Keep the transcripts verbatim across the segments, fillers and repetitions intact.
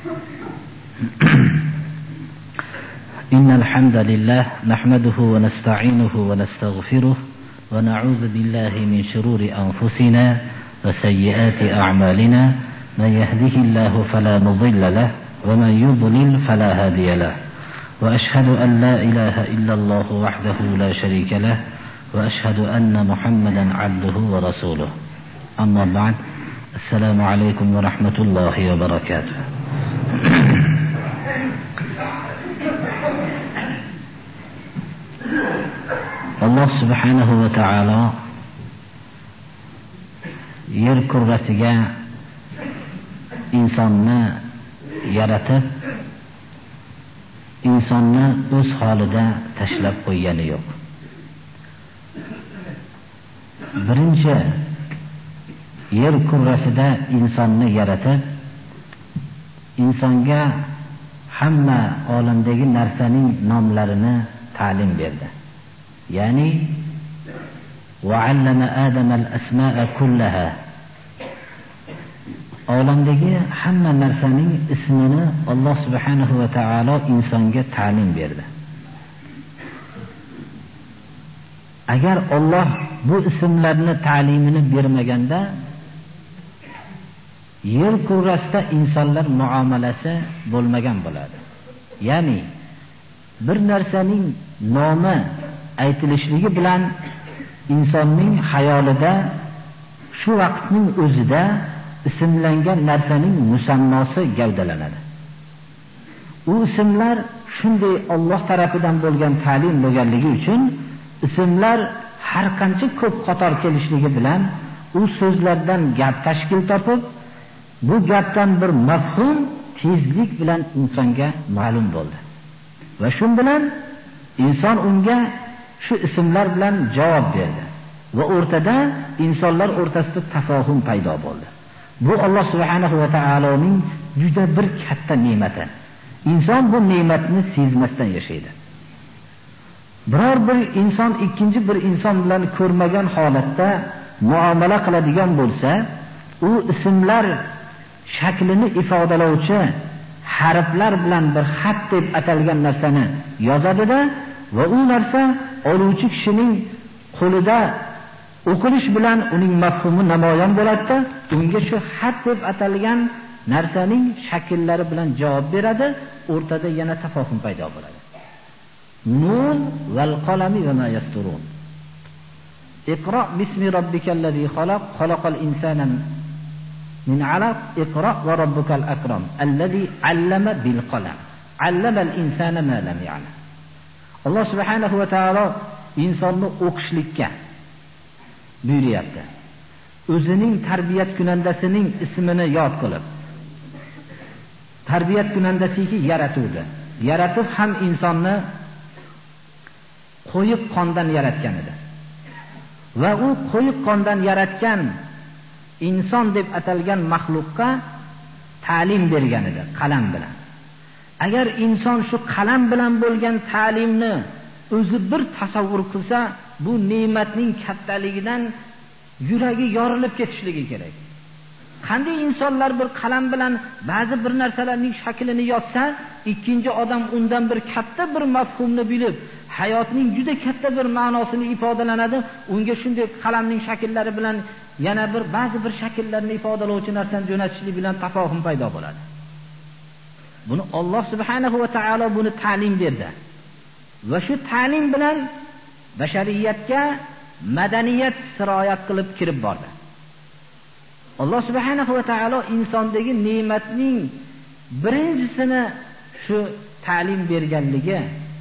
إن الحمد لله نحمده ونستعينه ونستغفره ونعوذ بالله من شرور أنفسنا وسيئات أعمالنا من يهده الله فلا مضل له ومن يضلل فلا هادي له وأشهد أن لا إله إلا الله وحده لا شريك له وأشهد أن محمدا عبده ورسوله أما بعد السلام عليكم ورحمة الله وبركاته. Allah subhanahu va taolo yer kurrasiga insonni yaratib, insonni o'z holida tashlab qo'ygani yo'q. Birinchi yer kurrasida insonni yaratib, insonga hamma olamdagi narsaning nomlarini ta'lim berdi. Ya'ni وَعَلَّمَ آدَمَ الْأَسْمَاءَ كُلَّهَا. Olamdagi hamma narsaning ismini Alloh subhanahu va taolo insonga ta'lim berdi. Agar Alloh bu ismlarni ta'limini bermaganda yer kurrasida insonlar muomalasi bo'lmagan bo'ladi. Ya'ni bir narsaning nomi aytilishligi bilan insonning hayolida shu vaqtning o'zida ismlangan narsaning musammosi gavdalanadi. U ismlar shunday Alloh tarafidan bo'lgan ta'lim bo'lganligi uchun ismlar har qancha ko'p qator kelishligi bilan u so'zlardan gap tashkil topib, bu gapdan bir mafhum tezlik bilan insonga ma'lum bo'ldi. Va shu bilan inson unga shu ismlar bilan javob berdi va o'rtada insonlar o'rtasida tafohum paydo bo'ldi. Bu Alloh subhanahu va taoloning juda bir katta ne'mati. Inson bu ne'matni sezmasdan yashaydi. Biror bir inson ikkinchi bir inson bilan ko'rmagan holatda muomala qiladigan bo'lsa, u ismlar shaklini ifodalovchi harflar bilan bir xat deb atalgan narsani yozadi-da va u narsa oluvchi kishining qo'lida o'qilish bilan uning mafhumi namoyon bo'ladi-da, unga shu xat deb atalgan narsaning shakllari bilan javob beradi, o'rtada yana tafohum paydo bo'ladi. Nun val qalami va ma yasturun. Iqra bismi robbikallazi xalaq, xalaqal insana min 'alaq, iqra va robbukal akram, allazi 'allama bil qalam, 'allama al insana ma lam ya'lam. Alloh subhanahu va taolo insonni o'qishlikka buyuryapti. O'zining tarbiyat kunandasining ismini yod qilib, tarbiyat kunandasiga yaratuvdi. Yaratib ham insonni qo'yiq qondan yaratgan edi. Va u qo'yiq qondan yaratgan inson deb atalgan maxluqqa ta'lim bergan edi, qalam bilan. Agar inson shu qalam bilan bo'lgan ta'limni o'zi bir tasavvur qilsa, bu ne'matning kattaligidan yuragi yorilib ketishligi kerak. Qanday insonlar bir qalam bilan ba'zi bir narsalarning shaklini yozsa, ikkinchi odam undan bir katta bir mafhumni bilib, hayotning juda katta bir ma'nosini ifodalanadi. Unga shunday qalamning shakllari bilan yana bir ba'zi bir shakllarni ifodalovchi narsani jo'natishlik bilan tafohum paydo bo'ladi. Buni Alloh subhanahu va taolo buni ta'lim berdi. Va shu ta'lim bilan bashariyatga madaniyat siroyat qilib kirib bordi. Alloh subhanahu va taolo insondagi ne'matning birinchisini shu ta'lim berganligi.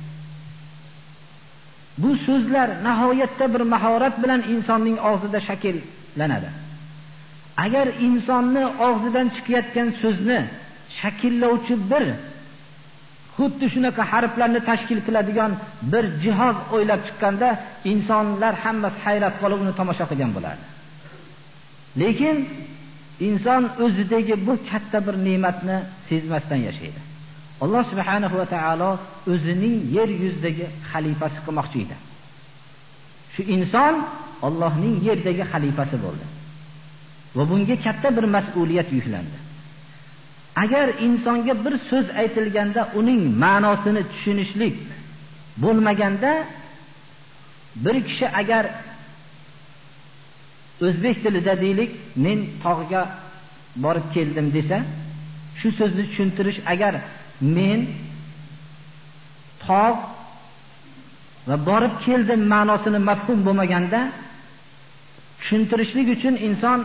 Bu so'zlar nihoyatda bir mahorat bilan insonning og'zida shakllanadi. Agar insonni og'zidan chiqayotgan so'zni shakllovchi bir xuddi shunaqa harflarni tashkil qiladigan bir jihoz o'ylab chiqqanda insonlar hammasi hayrat qolib uni tomosha qilgan bo'ladi. Lekin inson o'zidagi bu katta bir ne'matni sezmasdan yashaydi. Alloh subhanahu va taolo o'zining yer yuzidagi xalifasi qilmoqchi edi. Shu inson Allohning yerdagi xalifasi bo'ldi. Va bunga katta bir mas'uliyat yuklandi. agar insonga bir so'z aytilganda uning ma'nosini tushunishlik bo'lmaganda, bir kishi agar o'zbek tilida deylik, men tog'ga borib keldim desa, shu so'zni tushuntirish, agar men tog' va borib keldim ma'nosini mafhum bo'lmaganda, tushuntirishlik uchun inson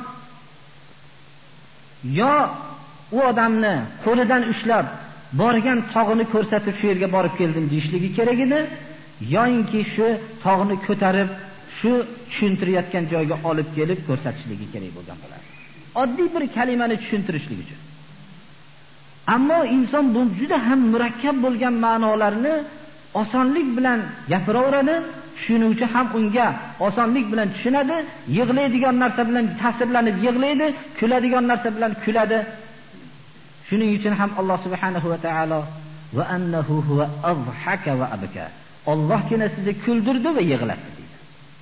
yo u odamni qo'lidan ushlab borgan tog'ini ko'rsatib shu yerga borib keldim deyishligi kerak edi, yoinki shu tog'ni ko'tarib shu tushuntirayotgan joyga olib kelib ko'rsatishligi kerak bo'lgan bo'ladi. Oddiy bir kalimani tushuntirishlik uchun. Ammo inson bu juda ham murakkab bo'lgan ma'nolarni osonlik bilan gapiraveradi, tushunuvchi ham unga osonlik bilan tushunadi, yig'laydigan narsa bilan ta'sirlanib yig'laydi, kuladigan narsa bilan kuladi. Shuning uchun ham Alloh subhanahu va taolo va annahu huwa azhaka va abka. Allohgina sizni kuldirdi va yig'latdi deydi.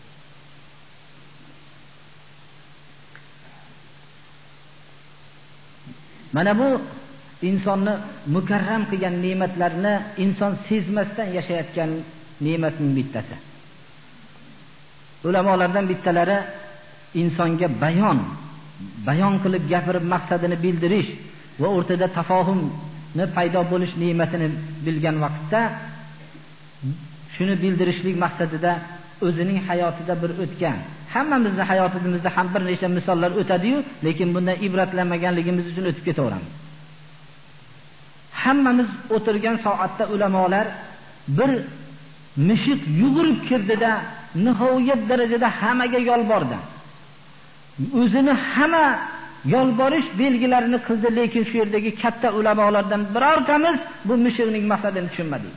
Mana bu insonni mukarram qilgan ne'matlarni inson sezmasdan yashayotgan ne'matning bittasi. Ulamolardan bittalari insonga bayon, bayon qilib gapirib maqsadini bildirish va o'rtada tafohumni paydo bo'lish ne'matini bilgan vaqtda shuni bildirishlik maqsadida o'zining hayotida bir o'tgan, hammamizning hayotimizda ham bir necha misollar o'tadi-yu, lekin bundan ibratlanmaganligimiz uchun o'tib ketaveramiz. Hammamiz o'tirgan soatda ulamolar bir mishiq yugurib kirdida nihoyat darajada hammaga yolbordi. O'zini hamma yolborish belgilarini qildi, lekin shu yerdagi katta ulamolardan birortamiz bu mishiqning maqsadini tushunmadik.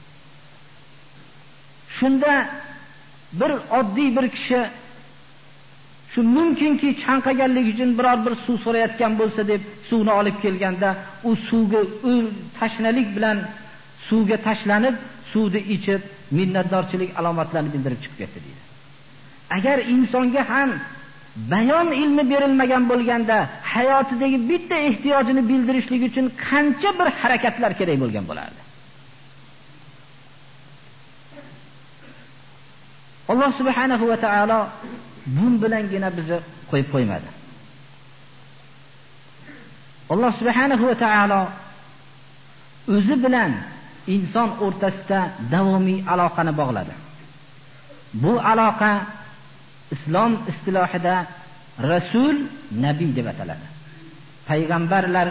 Shunda bir oddiy bir kishi shu mumkinki chanqaganlik uchun biror bir suv so'rayotgan bo'lsa deb suvni olib kelganda, u suvga tashnalik bilan suvga tashlanib, suvni ichib minnatdorchilik alomatlarini bildirib chiqib ketdi deydi. Agar insonga ham bayon ilmi berilmagan bo'lganda, hayotidagi bitta ehtiyojini bildirishlik uchun qancha bir harakatlar kerak bo'lgan bo'lardi. Alloh subhanahu va taolo bun bilangina bizni qo'yib qo'ymadi. Alloh subhanahu va taolo o'zi bilan inson o'rtasida davomiy aloqani bog'ladi. Bu aloqa islom istilohida rasul, nabiy deb ataladi. Payg'ambarlar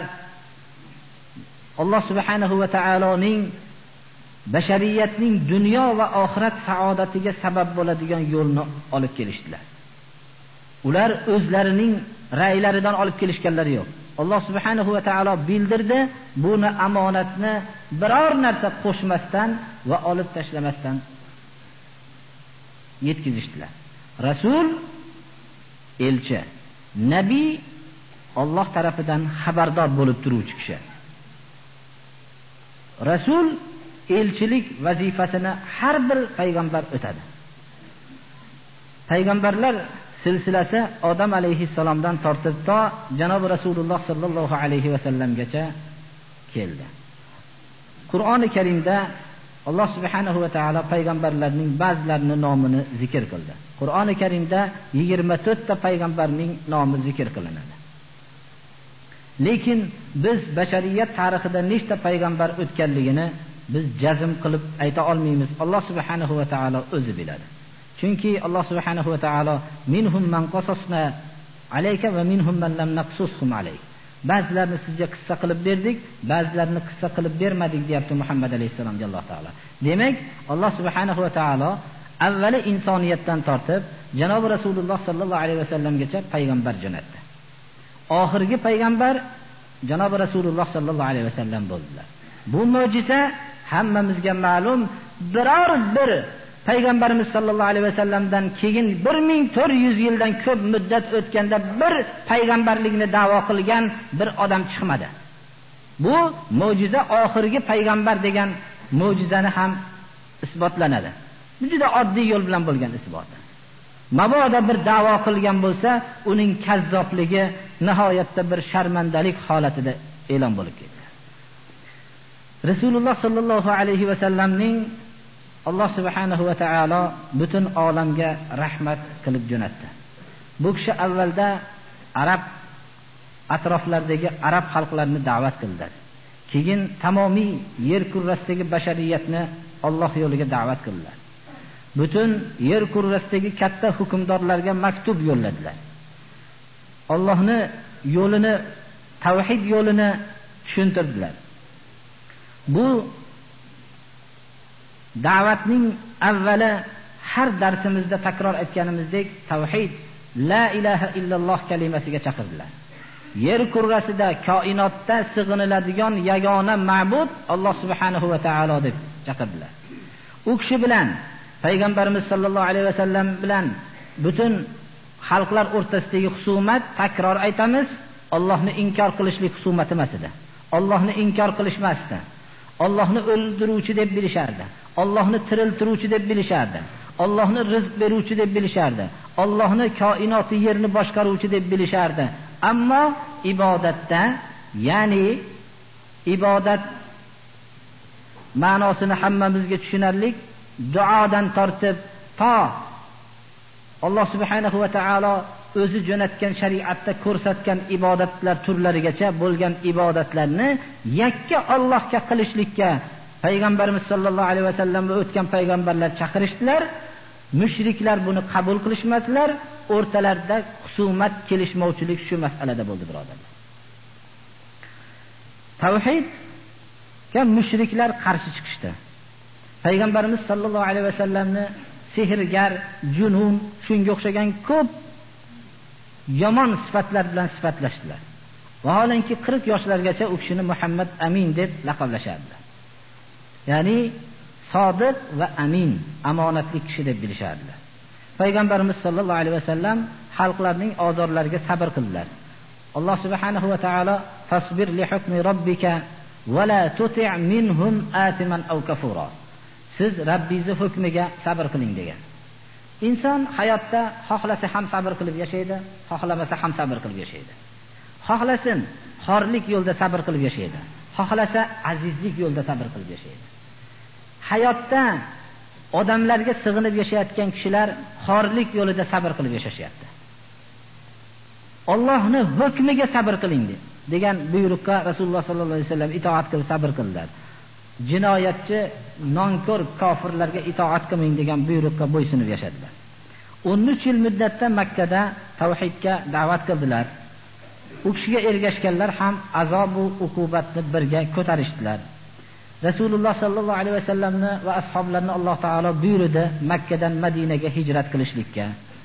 Alloh subhanahu va taoloning bashariyatning dunyo va oxirat saodatiga sabab bo'ladigan yo'lni olib kelishdilar. Ular o'zlarining ra'ylaridan olib kelishganlari yo'q. Alloh subhanahu va taolo bildirdi, buni amonatni biror narsa qo'shmasdan va olib tashlamasdan yetkazishdilar. Rasul elchi, nabiy Alloh tarafidan xabardor bo'lib turuvchi kishi. Rasul elchilik vazifasini har bir payg'ambar o'tadi. Payg'ambarlar silsilasi Odam alayhissalomdan tortib to janob Rasululloh sallallohu alayhi va sallamgacha keldi. Qur'oni Karimda Alloh subhanahu va taolo payg'ambarlarning ba'zilarining nomini zikr qildi. Qur'oni Karimda yigirma to'rt ta payg'ambarning nomi zikr qilinadi. Lekin biz bashariyat tarixida nechta payg'ambar o'tganligini biz jazm qilib ayta olmaymiz. Alloh subhanahu va taolo o'zi biladi. Chunki Alloh subhanahu va taolo minhum man qasasna alayka va minhum man lam naqsushum alayk. Ba'zilarini sizga qissa qilib berdik, ba'zilarini qissa qilib bermadik deyapti Muhammad alayhisalom Alloh taolo. Demak, Alloh subhanahu va taolo avvali insoniyatdan tortib janob Rasululloh sallallohu alayhi va sallamgacha payg'ambar jo'natdi. Oxirgi payg'ambar janob Rasululloh sallallohu alayhi va sallam bo'ldilar. Bu mo'jiza hammamizga ma'lum. Biror bir payg'ambarimiz sallallohu alayhi va sallamdan keyin bir ming to'rt yuz yildan ko'p muddat o'tganda bir payg'ambarlikni da'vo qilgan bir odam chiqmadi. Bu mo'jiza oxirgi payg'ambar degan mo'jizani ham isbotlanadi. Bu juda oddiy yo'l bilan bo'lgan isbot. Mabodo bir da'vo qilgan bo'lsa, uning kazzobligi nihoyatda bir sharmandalik holatida e'lon bo'lib ketdi. Rasululloh sallallohu alayhi va sallamning Alloh subhanahu va taolo butun olamga rahmat qilib jo'natdi. Bu kishi avvalda arab atroflaridagi arab xalqlarini da'vat qildi. Keyin tamomiy yer kurrasidagi bashariyatni Alloh yo'liga da'vat qildilar. Butun yer kurrasidagi katta hukmdorlarga maktub yo'lladilar. Allohni yo'lini, tavhid yo'lini tushuntirdilar. Bu da'vatning avvali har darsimizda takror etganimizdek tavhid, la ilaha illalloh kalimasiga chaqirdilar. Yer kurrasida, koinotda sig'iniladigan yagona ma'bud Alloh subhanahu va taolo deb chaqirdilar. U kishi bilan payg'ambarimiz sollallohu alayhi va sallam bilan butun xalqlar o'rtasidagi husumat, takror aytamiz, Allohni inkor qilishlik husumati emas edi. Allohni inkor qilishmasdi. Allohni o'ldiruvchi deb bilishardi. Allohni tiriltiruvchi deb bilishardi. Allohni rizq beruvchi deb bilishardi. Allohni koinoti yerni boshqaruvchi deb bilishardi. Ammo ibodatda, ya'ni ibodat ma'nosini hammamizga tushunarlik, duodan tortib to Alloh subhanahu va taolo o'zi jo'natgan shariatda ko'rsatgan ibodatlar turlarigacha bo'lgan ibodatlarni yakka Allohga qilishlikka payg'ambarimiz sollallohu alayhi va sallam va o'tgan payg'ambarlar chaqirishdilar. Mushriklar buni qabul qilishmadilar. O'rtalarida husumat, kelishmovchilik shu masalada bo'ldi, birodarlar. Tavhidga mushriklar qarshi chiqishdi. Payg'ambarimiz sollallohu alayhi va sallamni sehrgar, junun, shunga o'xshagan ko'p yomon sifatlar bilan sifatlashdilar. Vaholanki qirq yoshlargacha u kishini Muhammad Amin deb laqablashardilar. Ya'ni sodiq va amin, omonatli kishi deb bilishardilar. Payg'ambarimiz sollallohu alayhi va sallam xalqlarning ozorlariga sabr qildilar. Alloh subhanahu va taolo fasbir li hukmi robbika va la tuti' minhum atiman aw kafura. Siz Rabbingiz hukmiga sabr qiling degan. Inson hayotda xohlasa ham sabr qilib yashaydi, xohlamasa ham sabr qilib yashaydi. Xohlasin xorlik yo'lda sabr qilib yashaydi, xohlasa azizlik yo'lda sabr qilib yashaydi. Hayotda odamlarga sig'inib yashayotgan kishilar xorlik yo'lida sabr qilib yashashyapti. Allohning hukmiga sabr qiling degan buyruqqa Rasululloh sollallohu alayhi vasallam itoat qilib sabr qildilar. Jinoyatchi, nonkor kofirlarga itoat qilmang degan buyruqqa bo'ysunib yashadilar. o'n uch yil muddatda Makka da tavhidga da'vat qildilar. U kishiga ergashganlar ham azob va uqubatni birga ko'tarishdilar. Rasululloh sallallohu alayhi vasallamni va ashoblarini Alloh taolo buyurdi Makkadan Madinaga hijrat qilishlikka.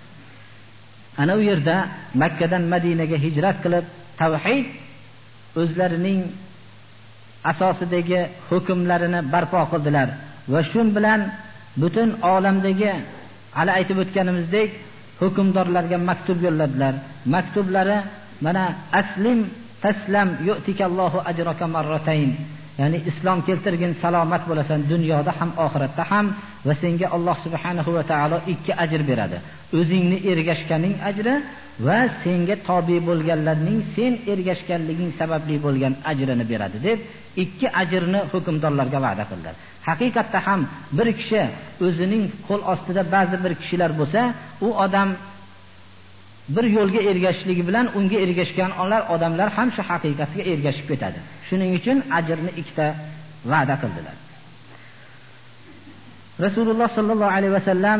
Ana u yerda Makkadan Madinaga hijrat qilib tavhid o'zlarining asosidagi hukmlarini barpo qildilar va shu bilan butun olamdagi hali aytib o'tganimizdek hukmdorlarga maktub yo'lladilar. Maktublari mana aslim taslam yu'tikallohu ajraka marratayn. Ya'ni islom keltirgin, salomat bo'lasan dunyoda ham oxiratda ham va senga Alloh subhanahu va taolo ikki ajr beradi. O'zingni ergashganing ajri va senga tobe bo'lganlarning sen ergashganliging sababli bo'lgan ajrini beradi deb ikki ajrni hukmdorlarga va'da qildilar. Haqiqatda ham bir kishi o'zining qo'l ostida ba'zi bir kishilar bo'lsa, u odam bir yo'lga ergashishligi bilan unga ergashgan odamlar ham shu haqiqatga ergashib ketadi. Shuning uchun ajrni ikkita va'da qildilar. Rasululloh sallallohu alayhi vasallam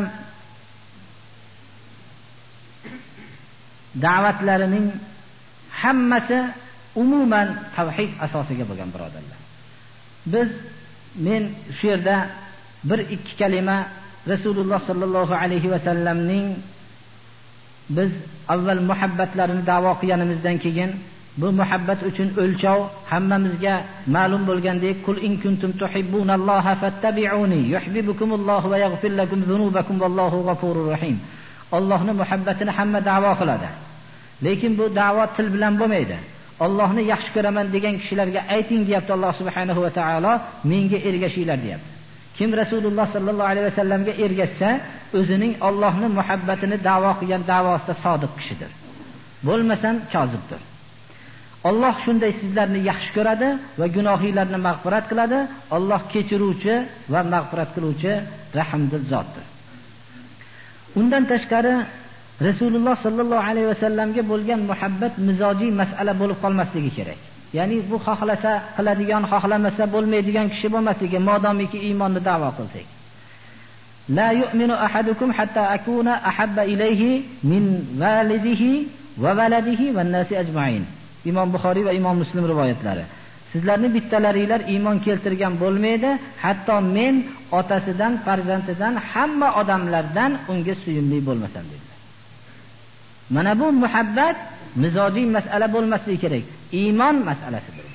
da'vatlarining hammasi umuman tavhid asosiga bo'lgan, birodarlar. Biz men shu yerda bir ikki kalima Rasululloh sallallohu alayhi vasallamning biz avval muhabbatlarini da'vo qilganimizdan keyin bu muhabbat uchun o'lchov hammamizga ma'lum bo'lgandek, kul in kuntum tuhibbunalloha fattabi'uni yuhibbukumullohu va yaghfir lakum dhunubakum vallohu g'afurur rahim. Allohning muhabbatini hamma da'vo qiladi. Lekin bu da'vo til bilan bo'lmaydi. Allohni yaxshi ko'raman degan kishilarga ayting deyapti Alloh subhanahu va taolo, menga ergashinglar deyapti. Kim Rasululloh sallallohu alayhi vasallamga ergashsa, o'zining Allohning muhabbatini da'vo qilgan da'vosida sodiq kishidir. Bo'lmasam kozibdir. Alloh shunday sizlarni yaxshi ko'radi va gunohinglarni mag'firat qiladi. Alloh kechiruvchi va mag'firat qiluvchi, rahmdil zotdir. Undan tashqari Rasululloh sallallohu alayhi vasallamga bo'lgan muhabbat mizojiy masala bo'lib qolmasligi kerak. Ya'ni bu xohlasa qiladigan, xohlamasa bo'lmaydigan kishi bo'lmasligi, modomiki iymonni da'vo qilsak. La yu'minu ahadukum hatta akuna ahabba ilayhi min walidihi va waladihi wan nasi ajma'in. Imom Buxoriy va Imom Muslim rivoyatlari. Sizlarning bittalaringlar iymon keltirgan bo'lmaydi, hatto men otasidan, farzandidan, hamma odamlardan unga suyumli bo'lmasam dedilar. Mana bu muhabbat mizojiy masala bo'lmasligi kerak. Iymon masalasidir.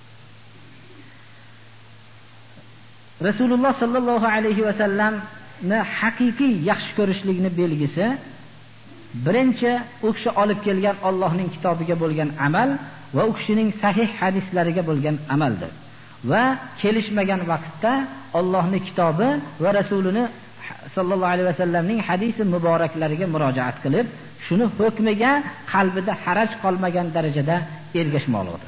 Rasululloh sallallohu alayhi va sallamni haqiqiy yaxshi ko'rishlikni belgisi birinchi u kishi olib kelgan Allohning kitobiga bo'lgan amal va u kishining sahih hadislariga bo'lgan amaldir. Va kelishmagan vaqtda Allohning kitobi va Rasulini sallallohu alayhi va sallamning hadisi muboraklariga murojaat qilib, shuni hukmiga qalbida haraj qolmagan darajada ergashmoqdir.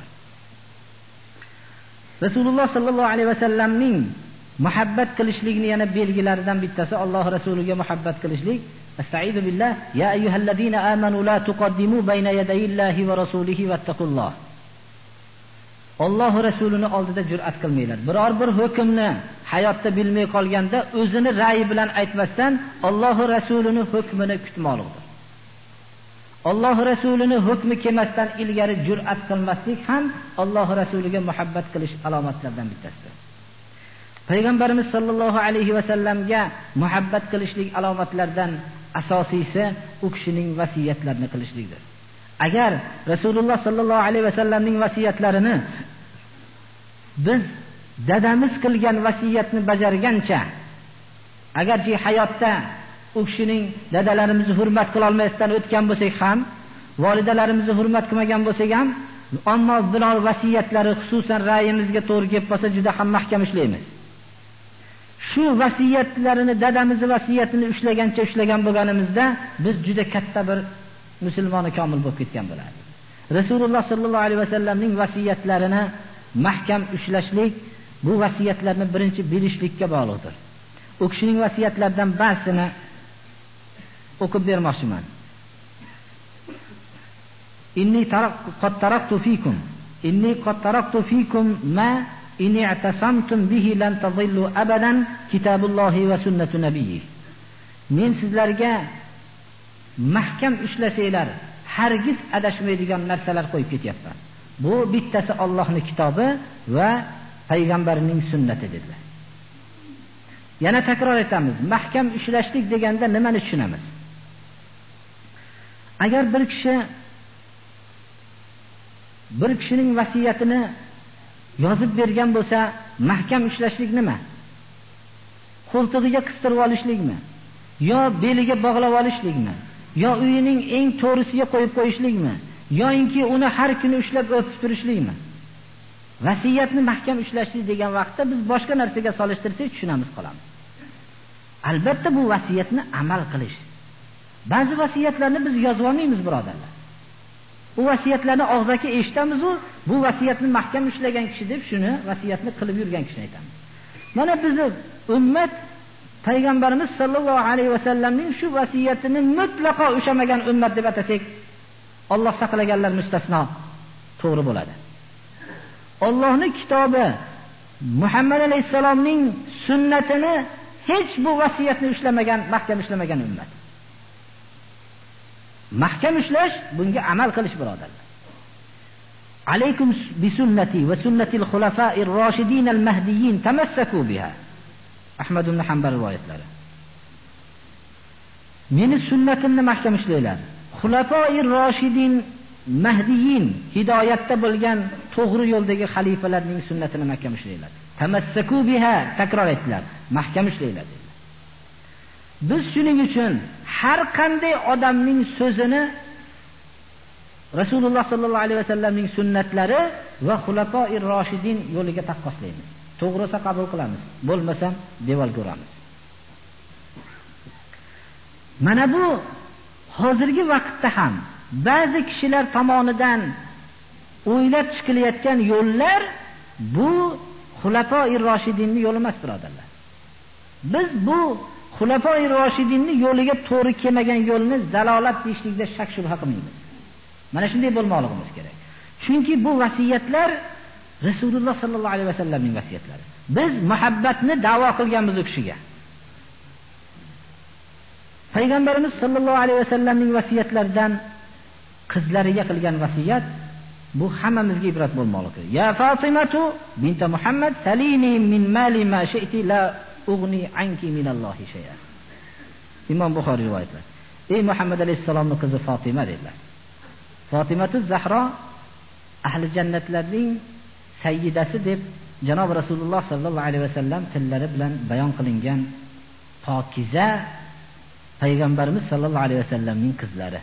Rasululloh sallallohu alayhi va sallamning muhabbat qilishlikni yana belgilaridan bittasi Alloh rasuliga muhabbat qilishlik. Astaizu billah, ya ayyuhallazina amanu la tuqaddimu bayna yadayillahi va rasulihi wattaqulloh. Alloh rasulining oldida jur'at qilmanglar. Biror bir hukmni hayotda bilmay qolganda o'zini ra'yi bilan aytmasdan Alloh rasulining hukmini kutmoqdir. Alloh rasulining hukmi kelmasdan ilgari jur'at qilmaslik ham Alloh rasuliga muhabbat qilish alomatlaridan bittasidir. Payg'ambarimiz sollallohu alayhi va sallamga muhabbat qilishlik alomatlaridan asosiysi u kishining vasiyatlarini qilishlikdir. Agar Rasululloh sollallohu alayhi va sallamning vasiyatlarini biz dadamiz qilgan vasiyatni bajargancha, agarchi hayotda u kishining dadalarimizni hurmat qila olmasdan o'tgan bo'lsak ham, validalarimizni hurmat qilmagan bo'lsak ham, ammo biror vasiyatlari xususan ra'yimizga to'g'ri kelib qolsa juda ham mahkam ishlaymiz. Shu vasiyatlarini, dadamizning vasiyatini ushlagancha ushlagan bo'lganimizda biz juda katta bir musulmoni komil bo'lib ketgan bo'ladi. Rasululloh sallallohu alayhi vasallamning vasiyatlarini mahkam ushlashlik bu vasiyatlarni birinchi bilishlikka bog'liqdir. U kishining vasiyatlaridan ba'zisini o'qib bermoqchiman. Inni qad taraktu fikum inni qad taraktu fikum ma in i'tasamtum bihi lan tadillu abadan kitabullohi va sunnatu nabiyyi. Men sizlarga mahkam ushlasanglar hargiz adashmaydigan narsalar qo'yib ketyapman. Bu bittasi Allohning kitobi va payg'ambarining sunnati dedilar. Yana takror etamiz, mahkam ushlashlik deganda nimani tushunamiz? Agar bir kishi bir kishining vasiyatini yozib bergan bo'lsa, mahkam ushlashlik nima? Qo'ltig'iga qistirib olishlikmi? Yo beliga bog'lab olishlikmi? Yo uyining eng to'risiga qo'yib qo'yishlikmi? Yo'inki uni har kuni ushlab o'pib turishlikmi? Vasiyatni mahkam ushlashlik degan vaqtda biz boshqa narsaga solishtirsak tushunamiz qolamiz. Albatta bu vasiyatni amal qilish. Ba'zi vasiyatlarni biz yozib olmaymiz, birodarlar. U vasiyatlarni og'zaki eshitamiz, u bu vasiyatni mahkam ushlagan kishi deb shuni vasiyatni qilib yurgan kishini aytamiz. Mana bizni ummat payg'ambarimiz sollallohu alayhi va sallamning shu vasiyatini mutlaqo ushamagan ummat deb atasak, Alloh saqlaganlar mustasno to'g'ri bo'ladi. Allohning kitobi, Muhammad alayhisalomning sunnatini hech bu vasiyatni ushlamagan, mahkam ushlamagan ummat. Mahkam ushlash, bunga amal qilish, birodarlar. Alaykum bi sunnati va sunnatil xulafa'ir roshidin al-mahdiyyin tamassaku biha. Ahmad ibn Hanbal rivoyatlari. Meni sunnatimni mahkam ushlanglar. Xulafa'ir roshidin mahdiyyin, hidoyatda bo'lgan to'g'ri yo'ldagi xalifalarning sunnatini mahkam ushlanglar. Tamassaku biha, takror etdilar. Mahkam ushlanglar. Biz shuning uchun har qanday odamning so'zini Rasululloh sallallohu alayhi vasallamning sunnatlari va xulafa'ir roshidin yo'liga taqqoslaymiz. To'g'risa qabul qilamiz, bo'lmasa devorga uramiz. Mana bu hozirgi vaqtda ham ba'zi kishilar tomonidan o'ylab chiqilayotgan yo'llar bu Xulafoi Roshidinning yo'li emas, birodarlar. Biz bu Xulafoi Roshidinning yo'liga to'g'ri kelmagan yo'lni zalolat deyishlikda shak shubha qilmaymiz. Mana shunday bo'lmoqligimiz kerak. Chunki bu vasiyatlar Rasululloh sallallohu alayhi vasallamning vasiyatlari. Biz muhabbatni da'vo qilganmiz u kishiga. Payg'ambarimiz sallallohu alayhi vasallamning vasiyatlaridan qizlariga qilgan vasiyat bu hammamizga ibrat bo'lmoqligi. Ya Fatimatu bint Muhammad salini min mali ma shi'ti la ughni anki min Allohi shay'a. Imom Buxoriy rivoyatlari. Ey Muhammad alayhisalomning qizi Fatima dedilar. Fatimatu Zahro ahli jannatlarning sayyidasi deb janob Rasululloh sallallohu alayhi vasallam tillari bilan bayon qilingan pokiza payg'ambarimiz sallallohu alayhi vasallamning qizlari.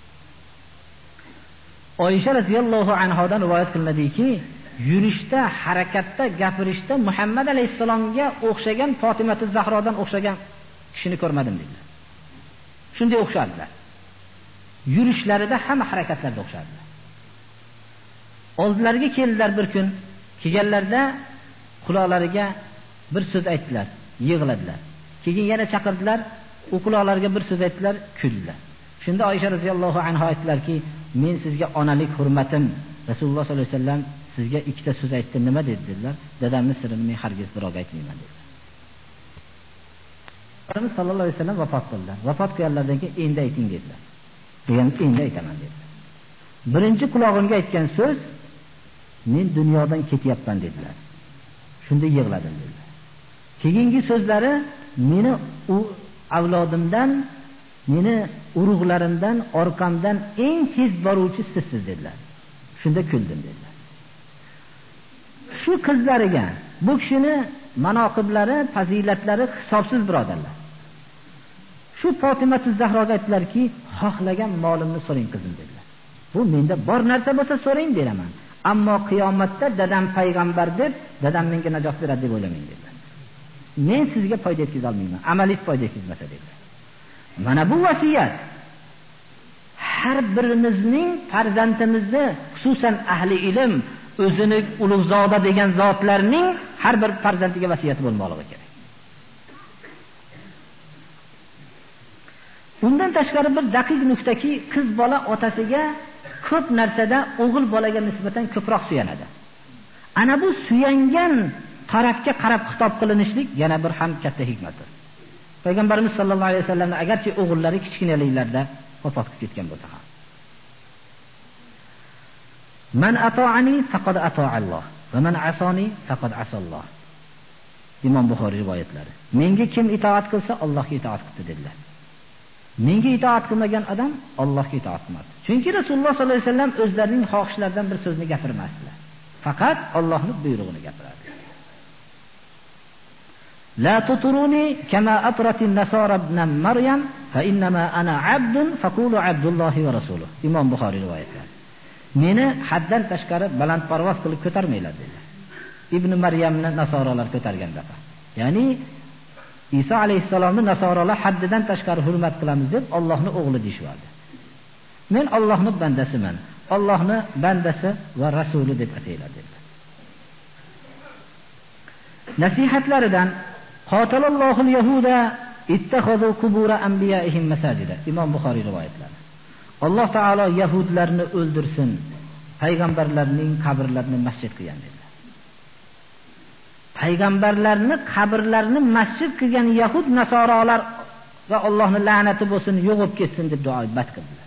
Oysha radhiyallohu anhodan rivoyat qilinadiki, yurishda, harakatda, gapirishda Muhammad alayhisalomga o'xshagan Fatimatu Zahrodan o'xshagan kishini ko'rmadim dedilar. Shunday o'xshardilar. Yurishlarida, hamma harakatlarida o'xshardilar. Oldilariga keldilar bir kun, kelganlarda quloqlariga bir so'z aytdilar, yig'ladilar. Keyin yana chaqirdilar, u quloqlariga bir so'z aytdilar, kuldilar. Shunda Oysha radhiyallohu anha aytdilarki, men sizga onalik hurmatim, Rasululloh sollallohu alayhi vasallam sizga ikkita so'z aytdi, nima dedilar? Dadamning sirini men hargiz birovga aytmayman dedilar. Rasululloh sollallohu alayhi vasallam vafot qildilar. Vafot qilganlardan keyin endi ayting dedilar. Degan endi aytaman dedilar. Birinchi quloqimga aytgan so'z, men dunyodan ketyapman dedilar. Shunda yig'ladim dedilar. Keyingi so'zlari, meni u avlodimdan, meni urug'larimdan, orqamdan eng tez boruvchi sizsiz dedilar. Shunda kuldim dedilar. Shu qizlariga bu kishini manoqiblari, fazilatlari hisobsiz birodarlar. Shu Fatimatu Zahroga aytdilarki, xohlagan molimni so'rang qizim dedilar. Bu menda bor narsa bo'lsa so'rang beraman. Ammo qiyomatda dadam payg'ambar deb, dadam menga najot beradi deb o'ylamang dedilar. Men sizga foyda yetkiza olmayman, amalingiz foyda yetkazmasa dedilar. Mana bu vasiyat har birimizning farzandimizni, xususan ahli ilm, o'zini ulug'zoda degan zotlarning har bir farzandiga vasiyat bo'lmoqligi kerak. Bundan tashqari bir daqiq nuqtaki, qiz bola otasiga ko'p narsada o'g'il bolaga nisbatan ko'proq suyanadi. Ana bu suyangan tarafga qarab xitob qilinishlik yana bir ham katta hikmatdir. Payg'ambarimiz sallallohu alayhi vasallam agarchi o'g'illari kichkinaliklarda vafot etib ketgan bo'lsa ham, man ata'ani faqad ata'alloh va man asani faqad asalloh. Imom Buxoriy rivoyatlari. Menga kim itoat qilsa, Allohga itoat qildi dedilar. Menga itoat qilmagan odam Allohga itoat qilmadi. Chunki Rasululloh sollallohu alayhi vasallam o'zlarining xohishlaridan bir so'zni gapirmasdilar. Faqat Allohning buyrug'ini gapirardi. La tuturuni kama atratin nasara ibn Maryam fa innama ana abdun faqulu abdullohi va rasuluh. Imom Buxoriy rivoyatlari. Meni haddan tashqari baland parvoz qilib ko'tarmaylar dedilar. Ibn Maryamni nasoralar ko'targanda. Ya'ni Isa alayhissalomni nasoralar haddidan tashqari hurmat qilamiz deb Allohning o'g'li deyshlardi. Men Allohning bandasiman, Allohning bandasi va rasuli deb ataylar dedilar. Nasihatlaridan Qatalallahu al-yahuda ittakhadhu qubur anbiya'ihim masajida. Imom Buxoriy rivoyatlari. Alloh taolo yahudlarni o'ldirsin, payg'ambarlarning qabrlarini masjid qilgan dedilar. Payg'ambarlarni qabrlarini masjid qilgan yahud nasoralar va Allohning la'nati bo'lsin, yo'g'ib ketsin deb duo bat qildilar.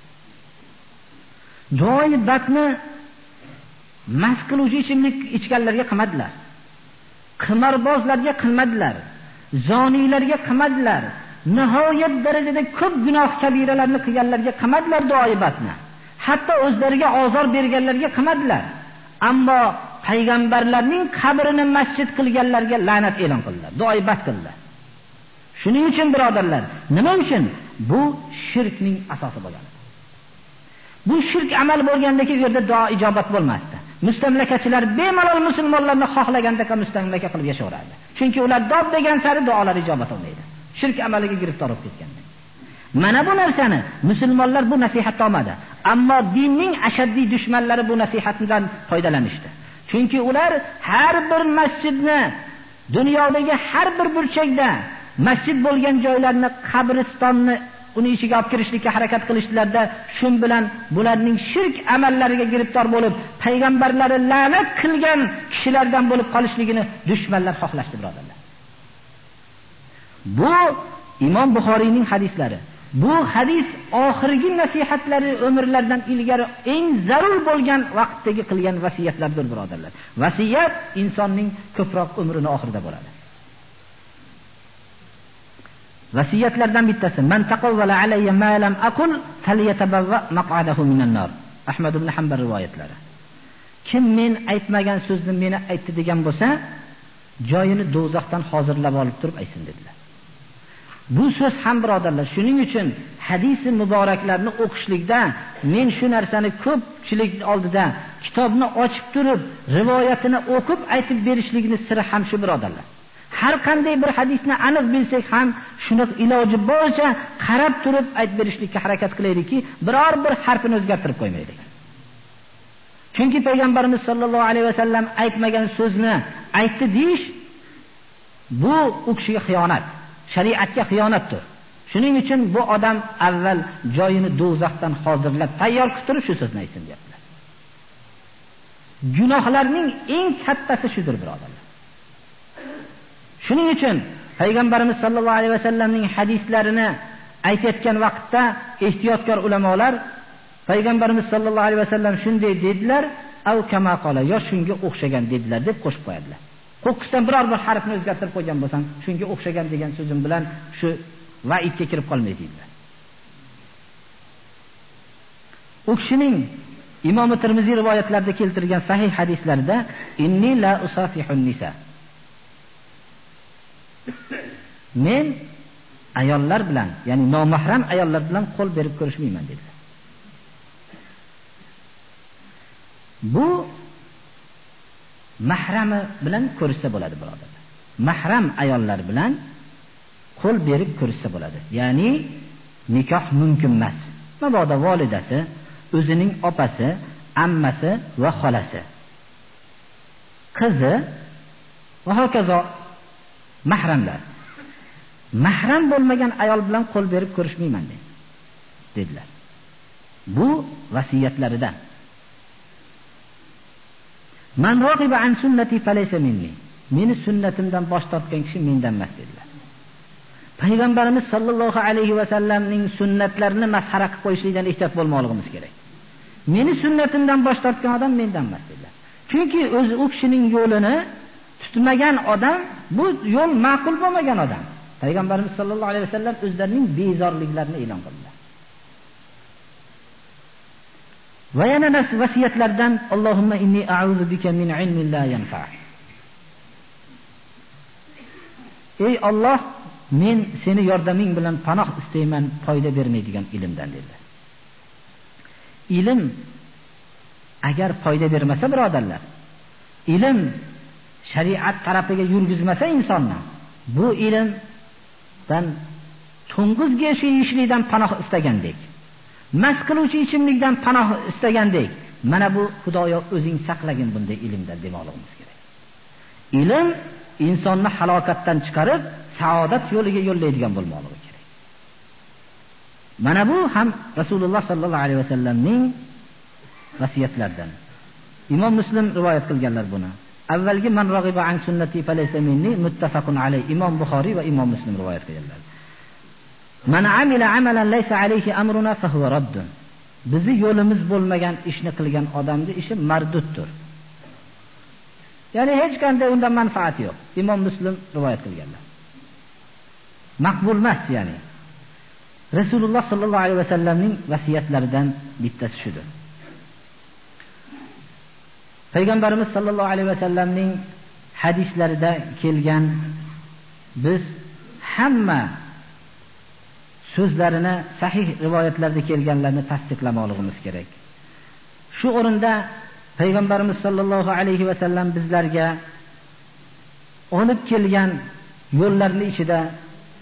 Duo batni mas qiluvchi ichimlik ichganlarga qilmadilar. Qimorbozlarga qilmadilar. Zoniylarga qilmadilar. Nihoyat darajada ko'p gunoh kabiralarni qilganlarga qilmadilar duoibatni. Hatto o'zlariga ozor berganlarga qilmadilar. Ammo payg'ambarlarning qabrini masjid qilganlarga la'nat e'lon qildilar, duoibat qildilar. Shuning uchun birodarlar, nima uchun? Bu shirkning asosi bo'lgan. Bu shirk amal bo'lgandagi yerda duo ijobat bo'lmasdi. Mustamlakachilar bemalol musulmonlarni xohlagandek mustamlaka qilib yashayveradi. Chunki ular dod degan sari duolar ijobat olmaydi. Shirk amaliga giriftor bo'lib ketganda. Mana bu narsani musulmonlar bu nasihatni olmadi. Ammo dinning ashaddiy dushmanlari bu nasihatdan foydalanishdi. Chunki ular har bir masjidni, dunyodagi har bir burchakda masjid bo'lgan joylarni, qabristonni uni ichiga olib kirishlikka harakat qilishdilarda, shun bilan bularning shirk amallariga giribtor bo'lib, payg'ambarlari la'nat qilgan kishilardan bo'lib qolishligini dushmanlar xohlashdi, birodarlar. Bu Imom Buxoriyning hadislari. Bu hadis oxirgi nasihatlari umrlardan ilgari eng zarur bo'lgan vaqtdagi qilgan vasiyatlardir, birodarlar. Vasiyat insonning ko'proq umrini oxirida bo'ladi. Vasiyatlardan bittasi: "Man taqawwala alayya ma lam aqul falyatabawwa maq'adahu minan nar." Ahmad ibn Hanbal rivoyatlari. Kim men aytmagan so'zni meni aytdi degan bo'lsa, joyini do'zaxdan hozirlab olib turib aytsin dedilar. Bu so'z ham, birodarlar, shuning uchun hadisi muboraklarni o'qishlikda men shu narsani ko'pchilik oldida kitobni ochib turib, rivoyatini o'qib aytib berishligini siri ham shu, birodarlar. Har qanday bir hadisni aniq bilsak ham shuni iloji boricha qarab turib aytib berishlikka harakat qilaylikki, biror bir harfini o'zgartirib qo'ymaylik. Chunki payg'ambarimiz sollallohu alayhi vasallam aytmagan so'zni aytdi deyish bu u kishiga xiyonat, shariatga xiyonatdir. Shuning uchun bu odam avval joyini do'zaxdan hozirlab tayyor qilib turib shu so'zni aytsin deyaptilar. Gunohlarning eng kattasi shudir, birodarlar. Shuning uchun payg'ambarimiz sollallohu alayhi vasallamning hadislarini aytayotgan vaqtda ehtiyotkor ulamolar payg'ambarimiz sollallohu alayhi vasallam shunday dedilar, "Av kama qala", yo shunga o'xshagan dedilar deb qo'shib qo'yadilar. Qo'qqisdan biror bir harfni o'zgartirib qo'ygan bo'lsam, shunga o'xshagan degan so'zim bilan shu va'idga kirib qolmaydi dedilar. U kishining Imom Tirmiziy rivoyatlarida keltirgan sahih hadislarida "Inni la usafihun nisa", men ayollar bilan, ya'ni nomahram ayollar bilan qo'l berib ko'rishmayman dedilar. Bu mahrami bilan ko'rishsa bo'ladi, birodarlar. Mahram ayollar bilan qo'l berib ko'rishsa bo'ladi. Ya'ni nikoh mumkin emas. Mabodo volidasi, o'zining opasi, ammasi va xolasi, qizi va hokazo mahramlar. Mahram bo'lmagan ayol bilan qo'l berib ko'rishmayman dedilar. Bu vasiyatlaridan. "Man raghiba an sunnati falaysa minni", meni sunnatimdan bosh tortgan kishi mendan emas dedilar. Payg'ambarimiz sollallohu alayhi va sallamning sunnatlarini masxara qilib qo'yishlikdan ehtiyot bo'lmoqligimiz kerak. Meni sunnatimdan bosh tortgan odam mendan emas dedilar. Chunki o'zi u kishining yo'lini tutmagan odam, bu yo'l ma'qul bo'lmagan odam. Payg'ambarimiz sollallohu alayhi vasallam o'zlarining bezorliklarini e'lon qildilar. Va yana vasiyatlardan Allohumma inni a'udhu bika min ilmin la yanfa'. Ey Alloh, men seni yordaming bilan panoh istayman foyda bermaydigan ilmdan dedilar. Ilm agar foyda bermasa, birodarlar, ilm shariat tarafiga yurgizmasa insonni, bu ilmdan to'ng'izga yeyishlikdan panoh istagandek, mas qiluvchi ichimlikdan panoh istagandek, mana bu Xudoyo o'zing saqlagin bunday ilmdan demoqligimiz kerak. Ilm insonni halokatdan chiqarib saodat yo'liga yo'llaydigan bo'lmoqligi kerak. Mana bu ham Rasululloh sallallohu alayhi vasallamning vasiyatlaridan. Imom Muslim rivoyat qilganlar buni. Avvalgi "Man raghiba an sunnati falaysa minni" muttafaqun alayh. Imom Buxoriy va Imom Muslim rivoyat qilganlar. "Man amila amalan laysa alayhi amruna fa huwa radd." Bizi yo'limiz bo'lmagan ishni qilgan odamning ishi marduddir. Ya'ni hech qanday undan manfaat yo'q. Imom Muslim rivoyat qilganlar. Maqbul emas, ya'ni. Rasululloh sallallohu alayhi vasallamning vasiyatlaridan bittasi shudir. Payg'ambarimiz sallallohu alayhi vasallamning hadislarida kelgan biz hamma so'zlarini, sahih rivoyatlarda kelganlarni tasdiqlamoqligimiz kerak. Shu o'rinda payg'ambarimiz sallallohu alayhi vasallam bizlarga olib kelgan yo'llarning ichida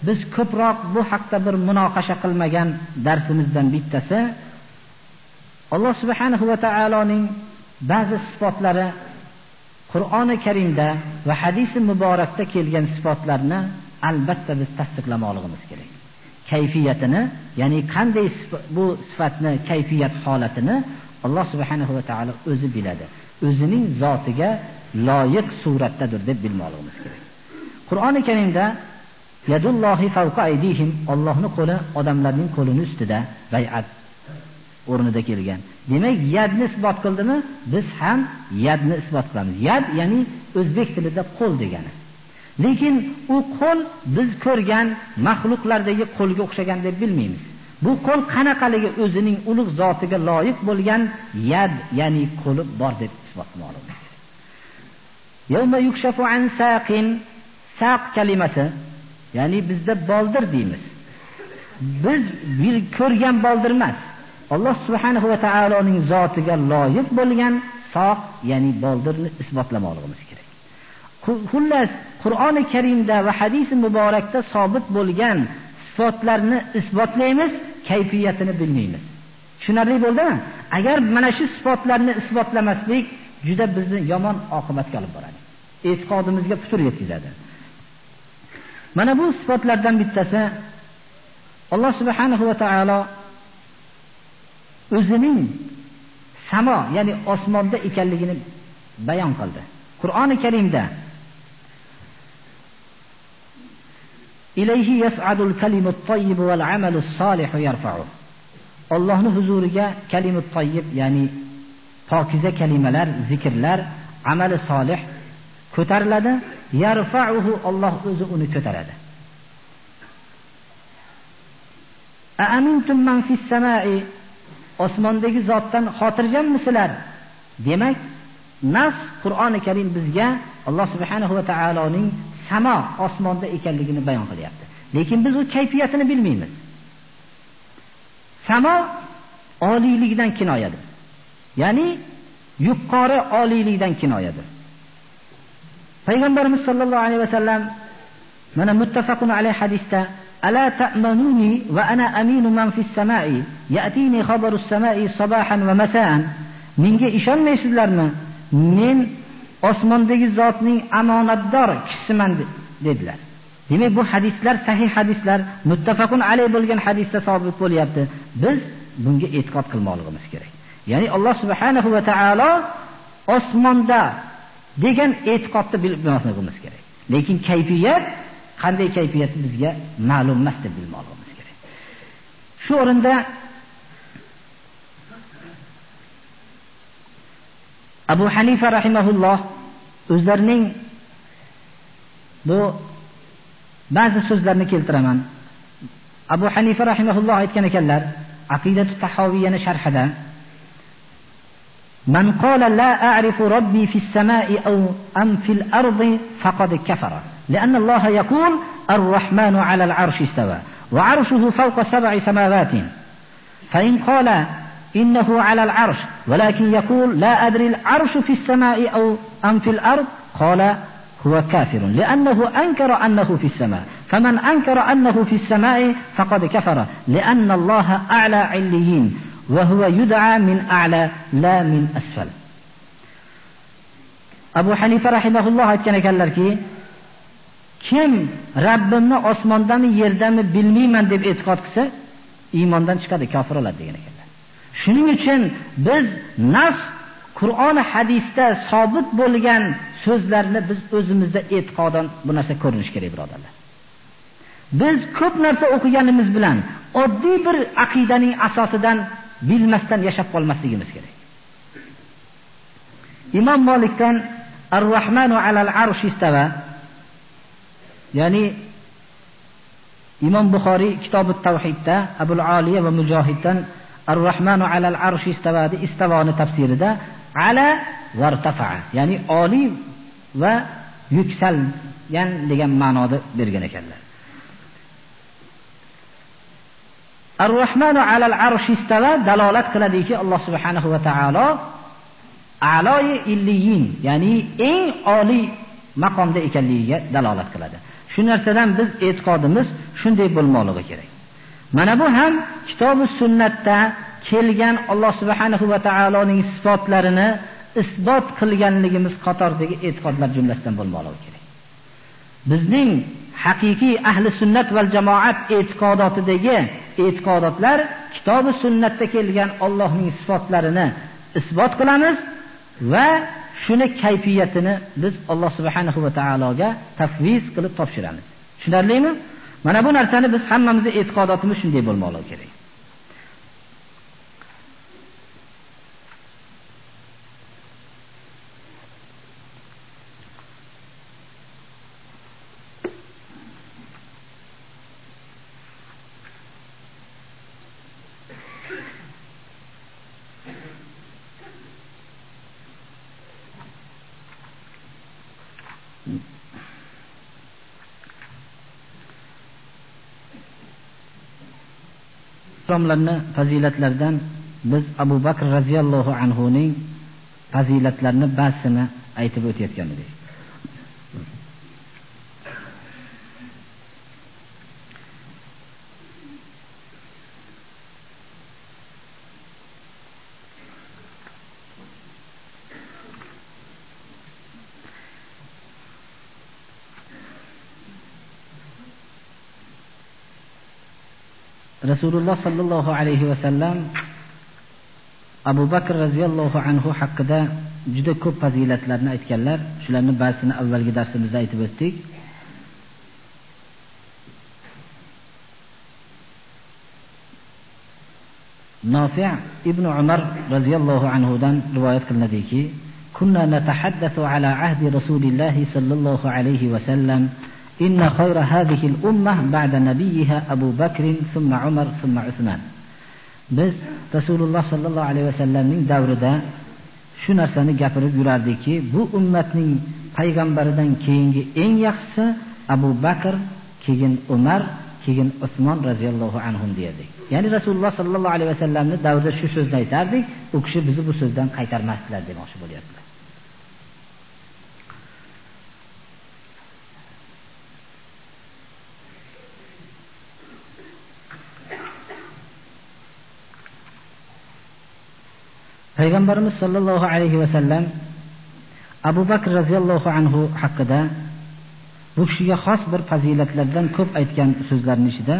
biz ko'proq bu haqda bir munoqasha qilmagan darsimizdan bittasi Alloh subhanahu va taoloning ba'zi sifatlari Qur'oni Karimda va hadisi muborakda kelgan sifatlarni albatta biz tasdiqlamoqligimiz kerak. Kayfiyatini, ya'ni qanday bu sifatni, kayfiyat holatini Alloh subhanahu va taolo o'zi biladi. O'zining zotiga loyiq suratdadir deb bilmoqligimiz kerak. Qur'oni Karimda yadullohi fawqa aydihim, Allohning qo'li odamlarning qo'lini ustida bay'at o'rnida kelgan. Demak, yadni isbot qildimi? Biz ham yadni isbot qilamiz. Yad ya'ni o'zbek tilida qo'l degani. Lekin u qo'l biz ko'rgan mahluqlardagi qo'lga o'xshagan deb bilmaymiz. Bu qo'l qanaqaligi o'zining ulug' zotiga loyiq bo'lgan yad ya'ni qo'li bor deb isbot qilmoqmiz. Yawma yukshafu an saqin, saq kalimasi ya'ni bizda boldir deymiz. Biz bir ko'rgan boldir emas. Alloh subhanahu va taoloning zotiga loyiq bo'lgan soq ya'ni boldirni isbotlamoqligimiz kerak. Xullas, Qur'oni Karimda va hadisi muborakda sobit bo'lgan sifatlarni isbotlaymiz, kayfiyatini bilmaymiz. Tushunarli bo'ldimi? Agar mana shu sifatlarni isbotlamaslik juda bizni yomon oqibatga olib boradi. E'tiqodimizga putur yetkazadi. Mana bu sifatlardan bittasi Alloh subhanahu va taolo o'zining samo, ya'ni osmonda ekanligini bayon qildi. Qur'oni Karimda ilayhi yas'adul kalimut tayyib wal amalus solih yarfa'u. Allohning huzuriga kalimut tayyib, ya'ni pokiza kalimalar, zikrlar, amali solih ko'tariladi. Yarfa'uhu, Alloh o'zi uni ko'taradi. A amintum man fis samai, osmondagi zotdan xotirjanmisizlar? Demak, nas Qur'oni Karim bizga Alloh subhanahu va taoloning samo, osmonda ekanligini bayon qilyapti. Lekin biz u kayfiyatini bilmaymiz. Samo oliylikdan kinoyadir. Ya'ni yuqori oliylikdan kinoyadir. Payg'ambarimiz sollallohu alayhi vasallam mana muttafaqun alayhi hadisda ala ta'manuni va ana aminu man fis samai ya'tini khabarus samai sabahan va masaan. Menga ishonmaysizlarmi? Men osmondagi zotning amonatdor kishisiman dedilar. Demak, bu hadislar sahih hadislar, muttafaqun alayh bo'lgan hadisda sabit bo'lyapti. Biz bunga e'tiqod qilmoqligimiz kerak. Ya'ni Alloh subhanahu va taolo osmonda degan e'tiqodni bilmoqligimiz kerak. Lekin kayfiyat, qanday kayfiyat bizga ma'lum emas deb bilmoqligimiz kerak. Shu o'rinda Abu Hanifa rahimahulloh o'zlarining bu ba'zi so'zlarini keltiraman. Abu Hanifa rahimahulloh aytgan ekanlar, Aqidatu Tahawiyani sharhida: "Man qala la a'rifu rabbi fis samai aw am fil ardi faqad kafara, li'anna Allah yaqul ar-rahmanu 'ala al-'arshi istawa wa 'arshuhu fawqa sab'i samawatin. Fa in qala innahu 'ala al-'arsh walakin yaqul la adri al-'arshu fis samai aw am fil ard qala huwa kafirun li'annahu ankara annahu fis sama. Faman ankara annahu fis samai faqad kafara li'anna Allah a'la 'illiyin wa huwa yud'a min a'la la min asfal." Abu Hanifa rahimahulloh aytgan ekanlarki, kim Rabbimni osmondami yerdami bilmayman deb e'tiqod qilsa, iymondan chiqadi, kofir bo'ladi degan ekanlar. Shuning uchun biz nas Qur'on hadisda sabit bo'lgan so'zlarni biz o'zimizda e'tiqodan bu narsa ko'rinish kerak, birodarlar. Biz ko'p narsa o'qiganimiz bilan oddiy bir aqidaning asosidan bilmasdan yashab qolmasligimiz kerak. Imom Malikdan Ar-Rahmanu 'alal 'arshi istawa, ya'ni Imom Buxoriy Kitobut Tavhidda Abul Aliya va Mujohiddan Ar-Rahmanu 'alal 'arshi istawa de istavoni tafsirida ala vartafa'a, ya'ni oliy va yuksalgan degan ma'noda bergan ekanlar. Ar-Rahmanu 'alal 'arshi istawa dalolat qiladiki, Alloh subhanahu va taolo a'loyi illiyin, ya'ni eng oliy maqomda ekanligiga dalolat qiladi. Shu narsadan biz e'tiqodimiz shunday bo'lmoqligi kerak. Mana bu ham kitob-u sunnatda kelgan Alloh subhanahu va taoloning sifatlarini isbot qilganligimiz qatoridagi e'tiqodlar jumlasidan bo'lmoqligi kerak. Bizning haqiqiy ahli sunnat val jamoat e'tiqodotidagi e'tiqodotlar kitob-u sunnatda kelgan Allohning sifatlarini isbot qilamiz va shuni kayfiyatini biz Alloh subhanahu va taologa tafviz qilib topshiramiz. Tushunarlimi? Mana bu narsani biz hammamizning e'tiqodotimiz shunday bo'lmoqligi kerak. Islomlarning fazilatlaridan biz Abu Bakr radhiyallohu anhu ning fazilatlarini ba'zisini aytib o'tayotgan edik. Rasululloh sallallohu alayhi va sallam Abu Bakr radhiyallohu anhu haqida juda ko'p fazilatlarni aytganlar. Shularning ba'zisini avvalgi darsimizda aytib o'tdik. Nafi' ibn Umar radhiyallohu anhu dan rivoyat qilinadiki, "Kunna natahaddathu ala ahdi Rasulillah sallallohu alayhi va sallam inna khayra hadhihi al-ummah ba'da nabiyha Abu Bakr thumma Umar thumma Uthman." Biz Rasululloh sallallohu alayhi va sallamning davrida shu narsani gapirib yurardikki, bu ummatning payg'ambaridan keyingi eng yaxshisi Abu Bakr, keyin Umar, keyin Uthman radhiyallohu anhum derdik. Ya'ni Rasululloh sallallohu alayhi va sallamning davrida shu so'zni aytardik, u kishi bizni bu so'zdan qaytarmasdilar demoqchi bo'lyaptilar. Payg'ambarimiz sallallohu alayhi va sallam Abu Bakr radhiyallohu anhu haqida bu kishiga xos bir fazilatlardan ko'p aytgan so'zlarning ichida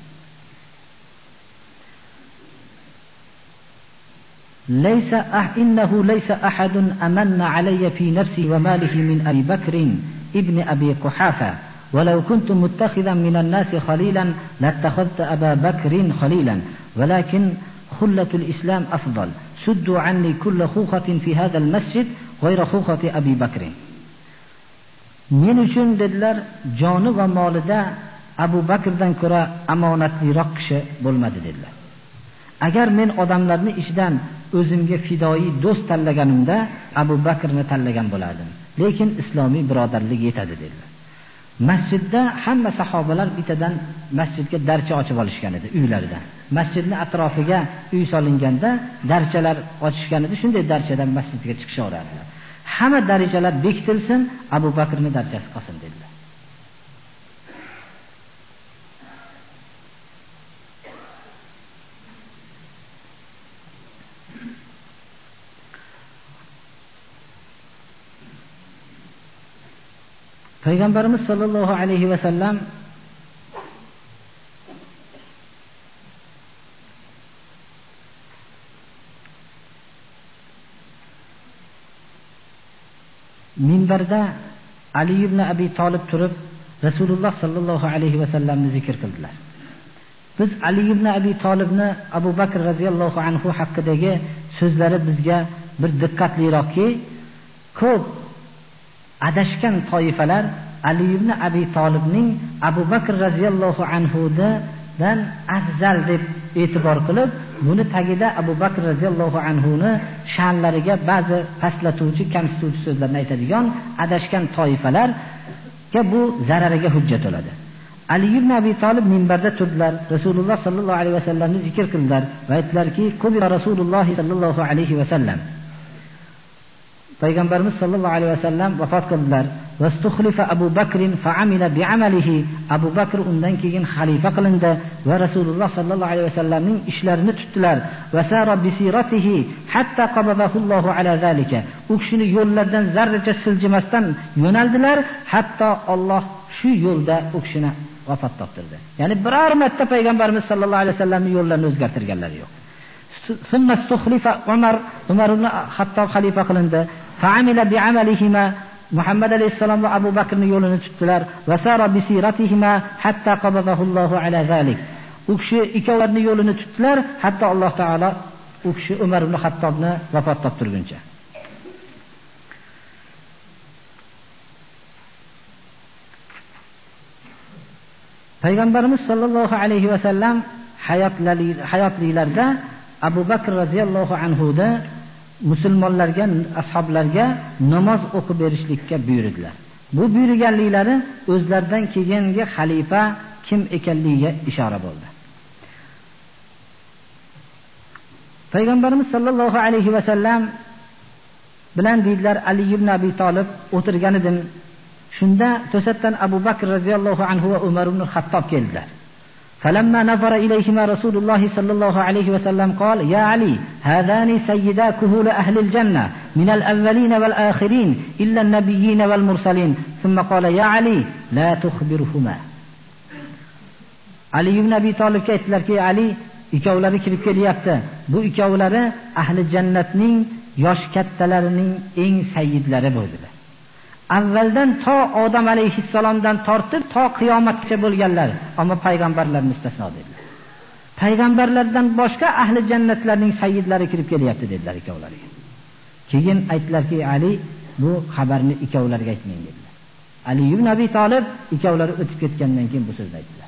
"Laysa innahu laysa ahadun amanna alayya fi nafsi wa malihi min Abi Bakr ibn Abi Quhafa ولو كنت متخذا من الناس خليلا لاتخذت أبا بكر خليلا ولكن خلة الإسلام أفضل سدوا عني كل خوخة في هذا المسجد غير خوخة أبي بكر." Men uchun dedilar, joni va molida Abu Bakrdan ko'ra omonatliroq kishi bo'lmadi dedilar. Agar men odamlarning ichidan o'zimga fidoyi do'st tanlaganimda Abu Bakrni tanlagan bo'lardim. Lekin islomiy birodarlik yetadi dedilar. Masjidda hamma sahobalar bittadan masjidga darcha ochib olishgan edi uylaridan. Masjidning atrofiga uy solinganda darchalar ochishgan edi, shunday darchadan masjidga chiqishaverardilar. Hamma darajalar bekitilsin, Abu Bakrning darchasi qolsin dedilar. Payg'ambarimiz sallallohu alayhi va sallam minbarda Ali ibn Abi Talib turib Rasululloh sallallohu alayhi va sallamni zikr qildilar. Biz Ali ibn Abi Talibni Abu Bakr radhiyallohu anhu haqidagi so'zlari bizga bir diqqatliroqki, ko'p adashgan toifalar Ali ibn Abi Talibning Abu Bakr radhiyallohu anhu dan afzal deb e'tibor qilib, buni tagida Abu Bakr radhiyallohu anhu ni sha'nlariga ba'zi pastlatuvchi, kamsituvchi so'zlarni aytadigan adashgan toifalarga bu zarariga hujjat bo'ladi. Ali ibn Abi Talib minbarda turdilar, Rasululloh sallallohu alayhi va sallamni zikr qildilar va aytdilarki, "Qubira Rasululloh sallallohu alayhi va sallam." Payg'ambarimiz sallallohu alayhi va sallam vafot qildilar vastukhlifa Abu Bakr fa'amila bi'amalihi. Abu Bakr undan keyin xalifa qilindi va Rasululloh sallallohu alayhi vasallamning ishlarini tutdilar. Va sara bisiratihi hatta qabadahu Allohu ala zalika. U kishini yo'llardan zarracha siljimasdan yo'naldilar, hatto Alloh shu yo'lda u kishini vafot toptirdi. Ya'ni biror marta payg'ambarimiz sallallohu alayhi vasallamning yo'llarini o'zgartirganlari yo'q. Summa istukhlifa Umar, Umar ibn Xattob xalifa qilindi. Fa'amila bi'amalihima. Muhammad alayhissalom va Abu Bakrning yo'lini tutdilar. Va sara bisiratihima hatta qabadahu Allohu ala zalik. U kishi ikkovlarining yo'lini tutdilar, hatto Alloh taolo u kishi Umar ibn Xattobni vafot toptirguncha. Payg'ambarimiz sollallohu alayhi vasallam hayotlilarida Abu Bakr radhiyallohu anhu da musulmonlarga, ashoblarga namoz o'qib berishlikka buyurdilar. Bu buyurganliklari o'zlaridan keyingi xalifa kim ekanligiga ishora bo'ldi. Payg'ambarimiz sollallohu alayhi vasallam bilan deydilar Ali ibn Abi Talib o'tirgan edim. Shunda to'satdan Abu Bakr radhiyallohu anhu va Umar ibn Xattob keldilar. فلما نظر إليهما رسول الله صلى الله عليه وسلم قال يا علي هذان سيدا كهول أهل الجنة من الأولين والآخرين إلا النبيين والمرسلين ثم قال يا علي لا تخبرهما. Ali ibn Abi Talibga aytdilarki, Ali ikkovlari kirib kelyapti. Bu ikkovlari ahli jannatning yosh kattalarining eng sayyidlari bo'ldilar. Avvaldan to Odam alayhissalomdan tortib to qiyomatgacha bo'lganlar, ammo payg'ambarlar mustasno dedilar. Payg'ambarlardan boshqa ahli jannatlarning sayyidlari kirib kelyapti dedilar ikkovlariga. Keyin aytdilarki, Ali bu xabarni ikkovlariga aytmang dedilar. Ali ibn Abi Talib ikkovlari o'tib ketgandan keyin bu so'zni aytdilar.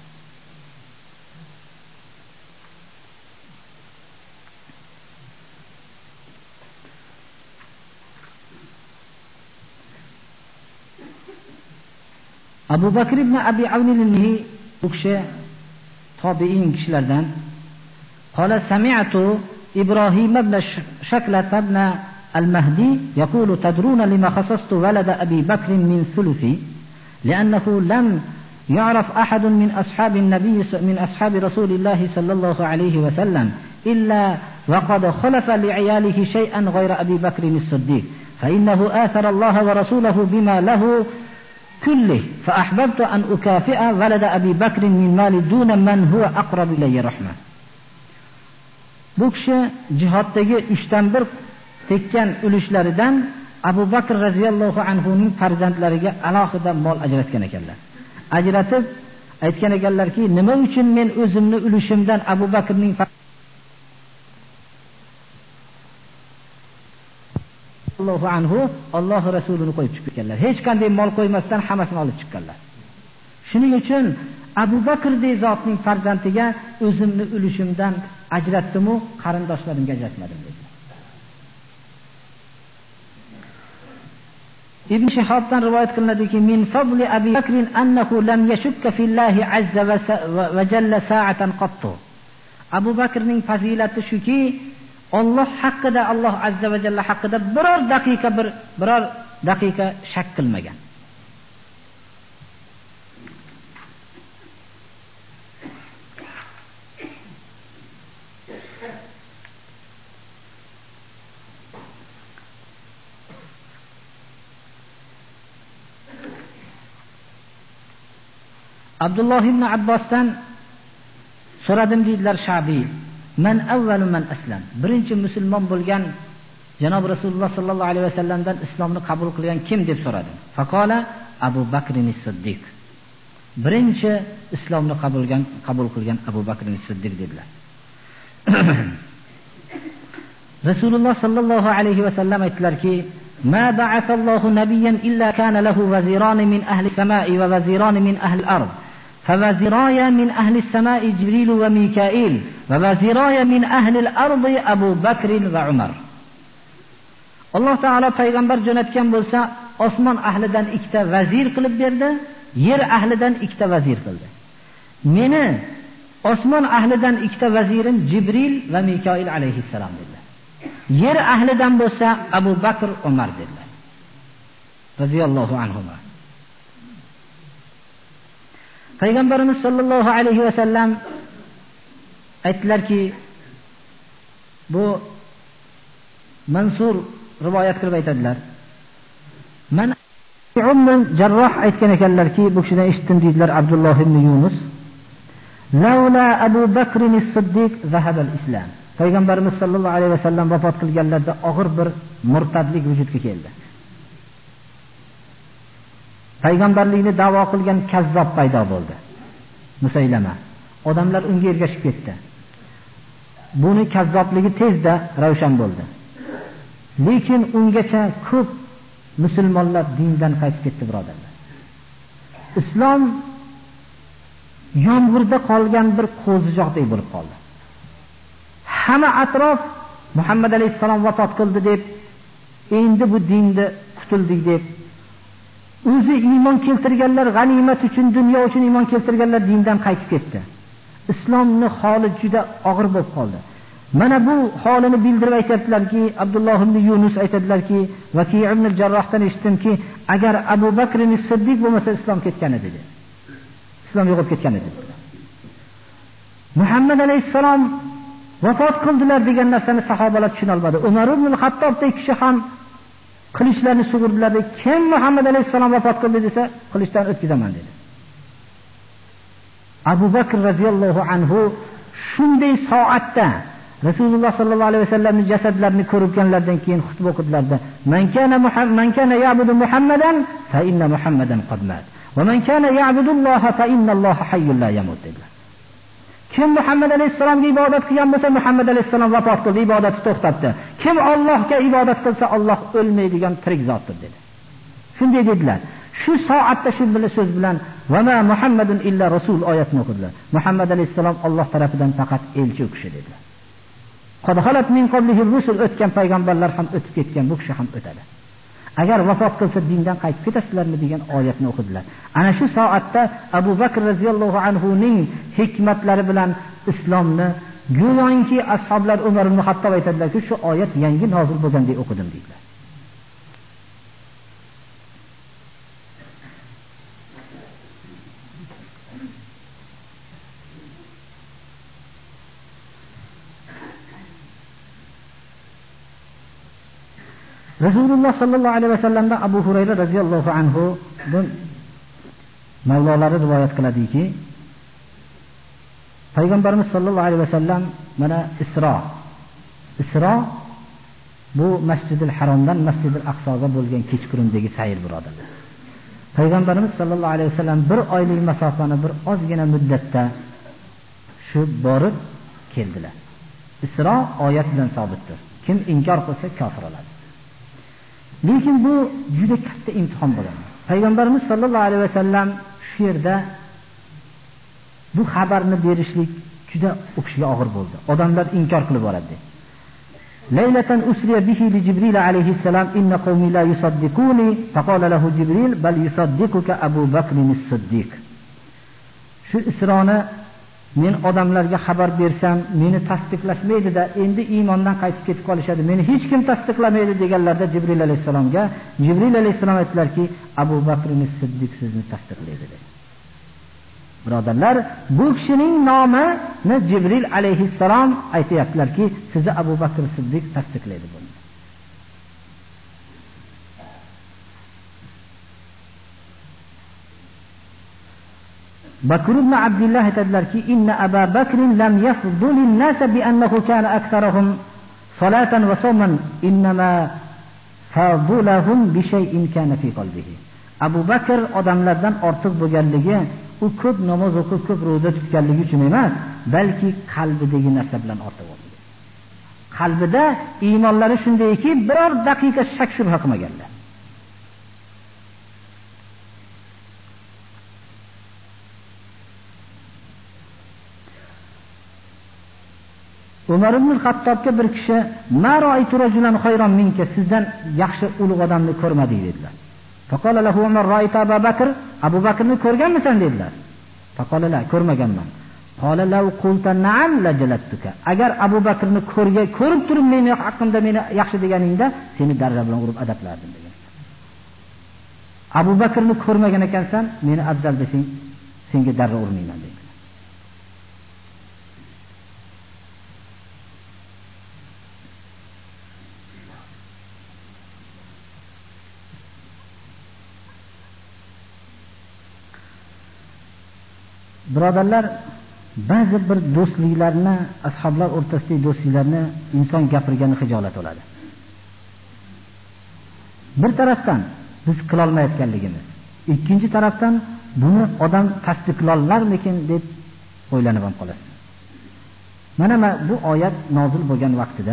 Abu Bakr ibn Abi Avn al-Nihi u kishi tobiin kishilardan qala sami'tu Ibrohim ibn Shaklat ibn al-Mahdi yaqulu tadruna lima khasastu walada Abi Bakr min thuluthi li'annahu lam يعرف أحد من أصحاب النبي من أصحاب رسول الله صلى الله عليه وسلم إلا وقد خلف لعياله شيئا غير أبي بكر الصديق فإنه آثر الله ورسوله بما له كله فأحببت أن أكافئ ولد أبي بكر من مال دون من هو أقرب إلي رحمة. Bu kishi jihaddagi uchdan bir tekkan ulushlaridan Abu Bakr radhiyallohu anhu ning farzandlariga alohida mol ajratgan ekanlar. Ajratib aytgan ekanlarki, nima uchun men o'zimni ulushimdan Abu Bakrning Allohu anhu Alloh rasulini qo'yib chiqqanlar. Hech qanday mol qo'ymasdan hammasini olib chiqqanlar. Shuning uchun Abu Bakr de zotning farzandiga o'zimni ulushimdan ajratdim-u, qarindoshlarimga ajratmadim dedi. Ibn Shihobdan rivoyat qilinadiki, min fadli Abi Bakr annahu lam yashukka fillahi azza va jalla sa'atan qattu. Abu Bakrning fazilati shuki, Alloh haqida, Alloh azza va jalla haqida biror daqiqa bir biror daqiqa shak qilmagan. Abdulloh ibn Abbosdan so'radim deydilar Shabiy. Man avvalu man aslam. Birinchi musulmon bo'lgan Janob Rasululloh sallallohu alayhi vasallamdan islomni qabul qilgan kim deb so'radim. Faqola Abu Bakr as-Siddiq. Birinchi islomni qabul qilgan qabul qilgan Abu Bakr as-Siddiq dedilar. Rasululloh sallallohu alayhi vasallam aytdilarki, "Ma ba'athallohu nabiyyan illa kana lahu waziran min ahli as-sama'i wa waziran min ahli al-ard." فوزرايا من أهل السماء جبريل وميكائيل ووزرايا من أهل الأرض أبو بكر وعمر. Allah Taala payg'ambar jo'natgan bo'lsa, osmon ahlidan ikkita vazir qilib berdi, yer ahlidan ikkita vazir qildi. Meni osmon ahlidan ikkita vazirim Jibril va Mikoil alayhissalom dedilar. Yer ahlidan bo'lsa Abu Bakr, Umar dedilar. Radiyallohu anhuma. Payg'ambarimiz sollallohu alayhi va sallam aytdilarki, bu Mansur rivoyat qilib aytadilar. Man Ummul Jarroh aytgan ekanlarki, bu kishidan eshitdim deydilar Abdulloh ibn Yunus. Laula Abu Bakr as-Siddiq zahaba al-Islam. Payg'ambarimiz sollallohu alayhi va sallam vafot qilganlarida og'ir bir murtadlik vujudga keldi. Payg'ambarlikni da'vo qilgan kazzob paydo bo'ldi. Musaylama. Odamlar unga ergashib ketdi. Buni kazzobligi tezda ravshan bo'ldi. Lekin ungacha ko'p musulmonlar dindan qaytib ketdi, birodarlar. Islom yomg'irda qolgan bir qo'zijoqdek bo'lib qoldi. Hamma atrof Muhammad alayhisalom vafot qildi deb, endi bu dinni qutuldik deb, o'zi iymon keltirganlar, g'animat uchun, dunyo uchun iymon keltirganlar dindan qaytib ketdi. Islomning holi juda og'ir bo'lib qoldi. Mana bu holini bildirib aytadilarki, Abdulloh ibn Yunus aytadilarki, Vaki ibn al-Jarrohdan eshitdimki, agar Abu Bakr as-Siddiq bo'lmasa islom ketgan edi dedi. Islom yo'qolib ketgan edi. Muhammad alayhisalom vafot qildilar degan narsani sahobalar tushuna olmadi. Umar ibn al-Hattobdek kishi ham qilichlarni sug'urdilar. Kim Muhammad alayhisalom vafot qildi desa, qilichdan o'tkazaman dedi. Abu Bakr radhiyallohu anhu shunday soatda Rasululloh sallallohu alayhi vasallamning jasadlarini ko'rganlardan keyin xutba o'qidilarda, "Man kana man kana ya'budu Muhammadan fa inna Muhammadan qad mat, va man kana ya'budu Alloha fa inna Alloha hayyun la yamut" dedilar. Kim Muhammad alayhisalomga ibodat qilgan bo'lsa, Muhammad alayhisalom vafot qildi, ibodati to'xtatdi. Kim Allohga ibodat qilsa, Alloh o'lmaydigan tirik zotdir dedi. Shunday dedilar. Shu soatda shu bilan so'z bilan "Va ma Muhammadun illa rasul" oyatini o'qidilar. Muhammad alayhisalom Alloh tarafidan faqat elchi u kishi dedilar. Qad xalat min qablihi rusul, o'tgan payg'ambarlar ham o'tib ketgan, bu kishi ham o'tadi. Agar vafot qilsa dindan qaytib ketasizlarmi degan oyatni o'qidilar. Ana shu soatda Abu Bakr radhiyallohu anhu ning hikmatlari bilan islomni go'yoki ashoblar Umar ibn Hattob aytadilarki, shu oyat yangi nozil bo'lgandek o'qidim deydilar. Rasululloh sallallohu alayhi vasallamdan Abu Hurayra radhiyallohu anhu bu mavlolari rivoyat qiladiki, Payg'ambarimiz sallallohu alayhi vasallam mana Isro Isro bu Masjidil Haromdan Masjidil Aqsoga bo'lgan kechqurundagi sayr, birodarlar. Payg'ambarimiz sallallohu alayhi vasallam bir oylik masofani bir ozgina muddatda shu borib keldilar. Isro oyat bilan sabitdir. Kim inkor qilsa kofir bo'ladi. Lekin bu juda katta imtihon bo'ladi. Payg'ambarimiz sollallohu alayhi vasallam shu yerda bu xabarni berishlik juda o'kishga og'ir bo'ldi. Odamlar inkor qilib boradi. Laylatan usriya bihi li Jibril alayhi salam inna qawmi la yusaddiquni faqala lahu Jibril bal yusaddiquka Abu Bakr as-Siddiq. Shu Isroni men odamlarga xabar bersam, meni tasdiqlashmaydi-da, endi iymondan qaytib ketib qolishadi. Meni hech kim tasdiqlamaydi deganlarda Jibril alayhisalomga Jibril alayhisalom aytdilarki, Abu Bakr as-Siddiq sizni tasdiqlaydi dedi. Birodarlar, bu kishining nomini Jibril alayhisalom aytayaptilarki, sizni Abu Bakr as-Siddiq tasdiqlaydi buni. Bakr ibn Abdullah aytadilarki, inna Abu Bakr lam yafdul an-nas bi annahu kana aktharuhum salatan wa sawman, inma fadulahum bi shay'in kana fi qalbihi. Abu Bakr odamlardan ortiq bo'lganligi, u ko'p namoz o'qib, ko'p roza tutganligi uchun emas, balki qalbidagi narsa bilan ortiq bo'ldi. Qalbida iymonlari shundayki, biror daqiqa shak shubha qilmaganlar. Umar ibn al-Hattobga bir kishi "Ma ra'aytu rajulan khayran minka", sizdan yaxshi ulug' odamni ko'rmadik dedilar. Faqala lahu Umar ra'ayta Abu Bakr, Abu Bakrni ko'rganmisan dedilar. Faqala la, ko'rmaganman. Qala law qulta na'am la jalattuka. Agar Abu Bakrni ko'rga ko'rib turib meni haqqimda meni yaxshi deganingda, seni darra bilan urib adablardim degan. Abu Bakrni ko'rmagan ekansan, meni afzal desang, senga darra urmayman dedi. Birodarlar, ba'zi bir do'stliklarni, ashoblar o'rtasidagi do'stliklarni inson gapirgani hijolat bo'ladi. Bir tarafdan biz qila olmayotganligimiz, ikkinchi tarafdan buni odam tasdiqlarlarmikin deb o'ylanib ham qoladi. Mana bu oyat nozil bo'lgan vaqtida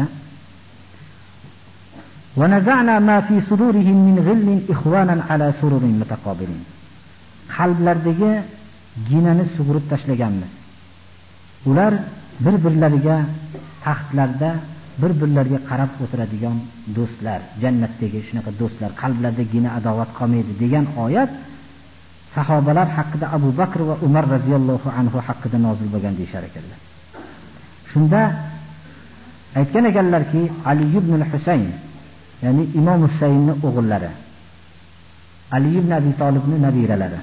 va naza'na ma fi sudurihim min ghillin ikhwanan ala sururin mutaqabilin. Qalblardagi ginani sug'urib tashlaganmiz. Ular bir-birlariga taxtlarda bir-birlariga qarab o'tiradigan do'stlar, jannatdagi shunaqa do'stlar, qalblarda gina adovat qolmaydi degan oyat sahobalar haqida, Abu Bakr va Umar radhiyallohu anhu haqida nozil bo'lgan deyshar ekanlar. Shunda aytgan ekanlarki, Ali ibn al-Husayn, ya'ni Imom Husaynning o'g'illari, Ali ibn Abi Talibning nabiralari.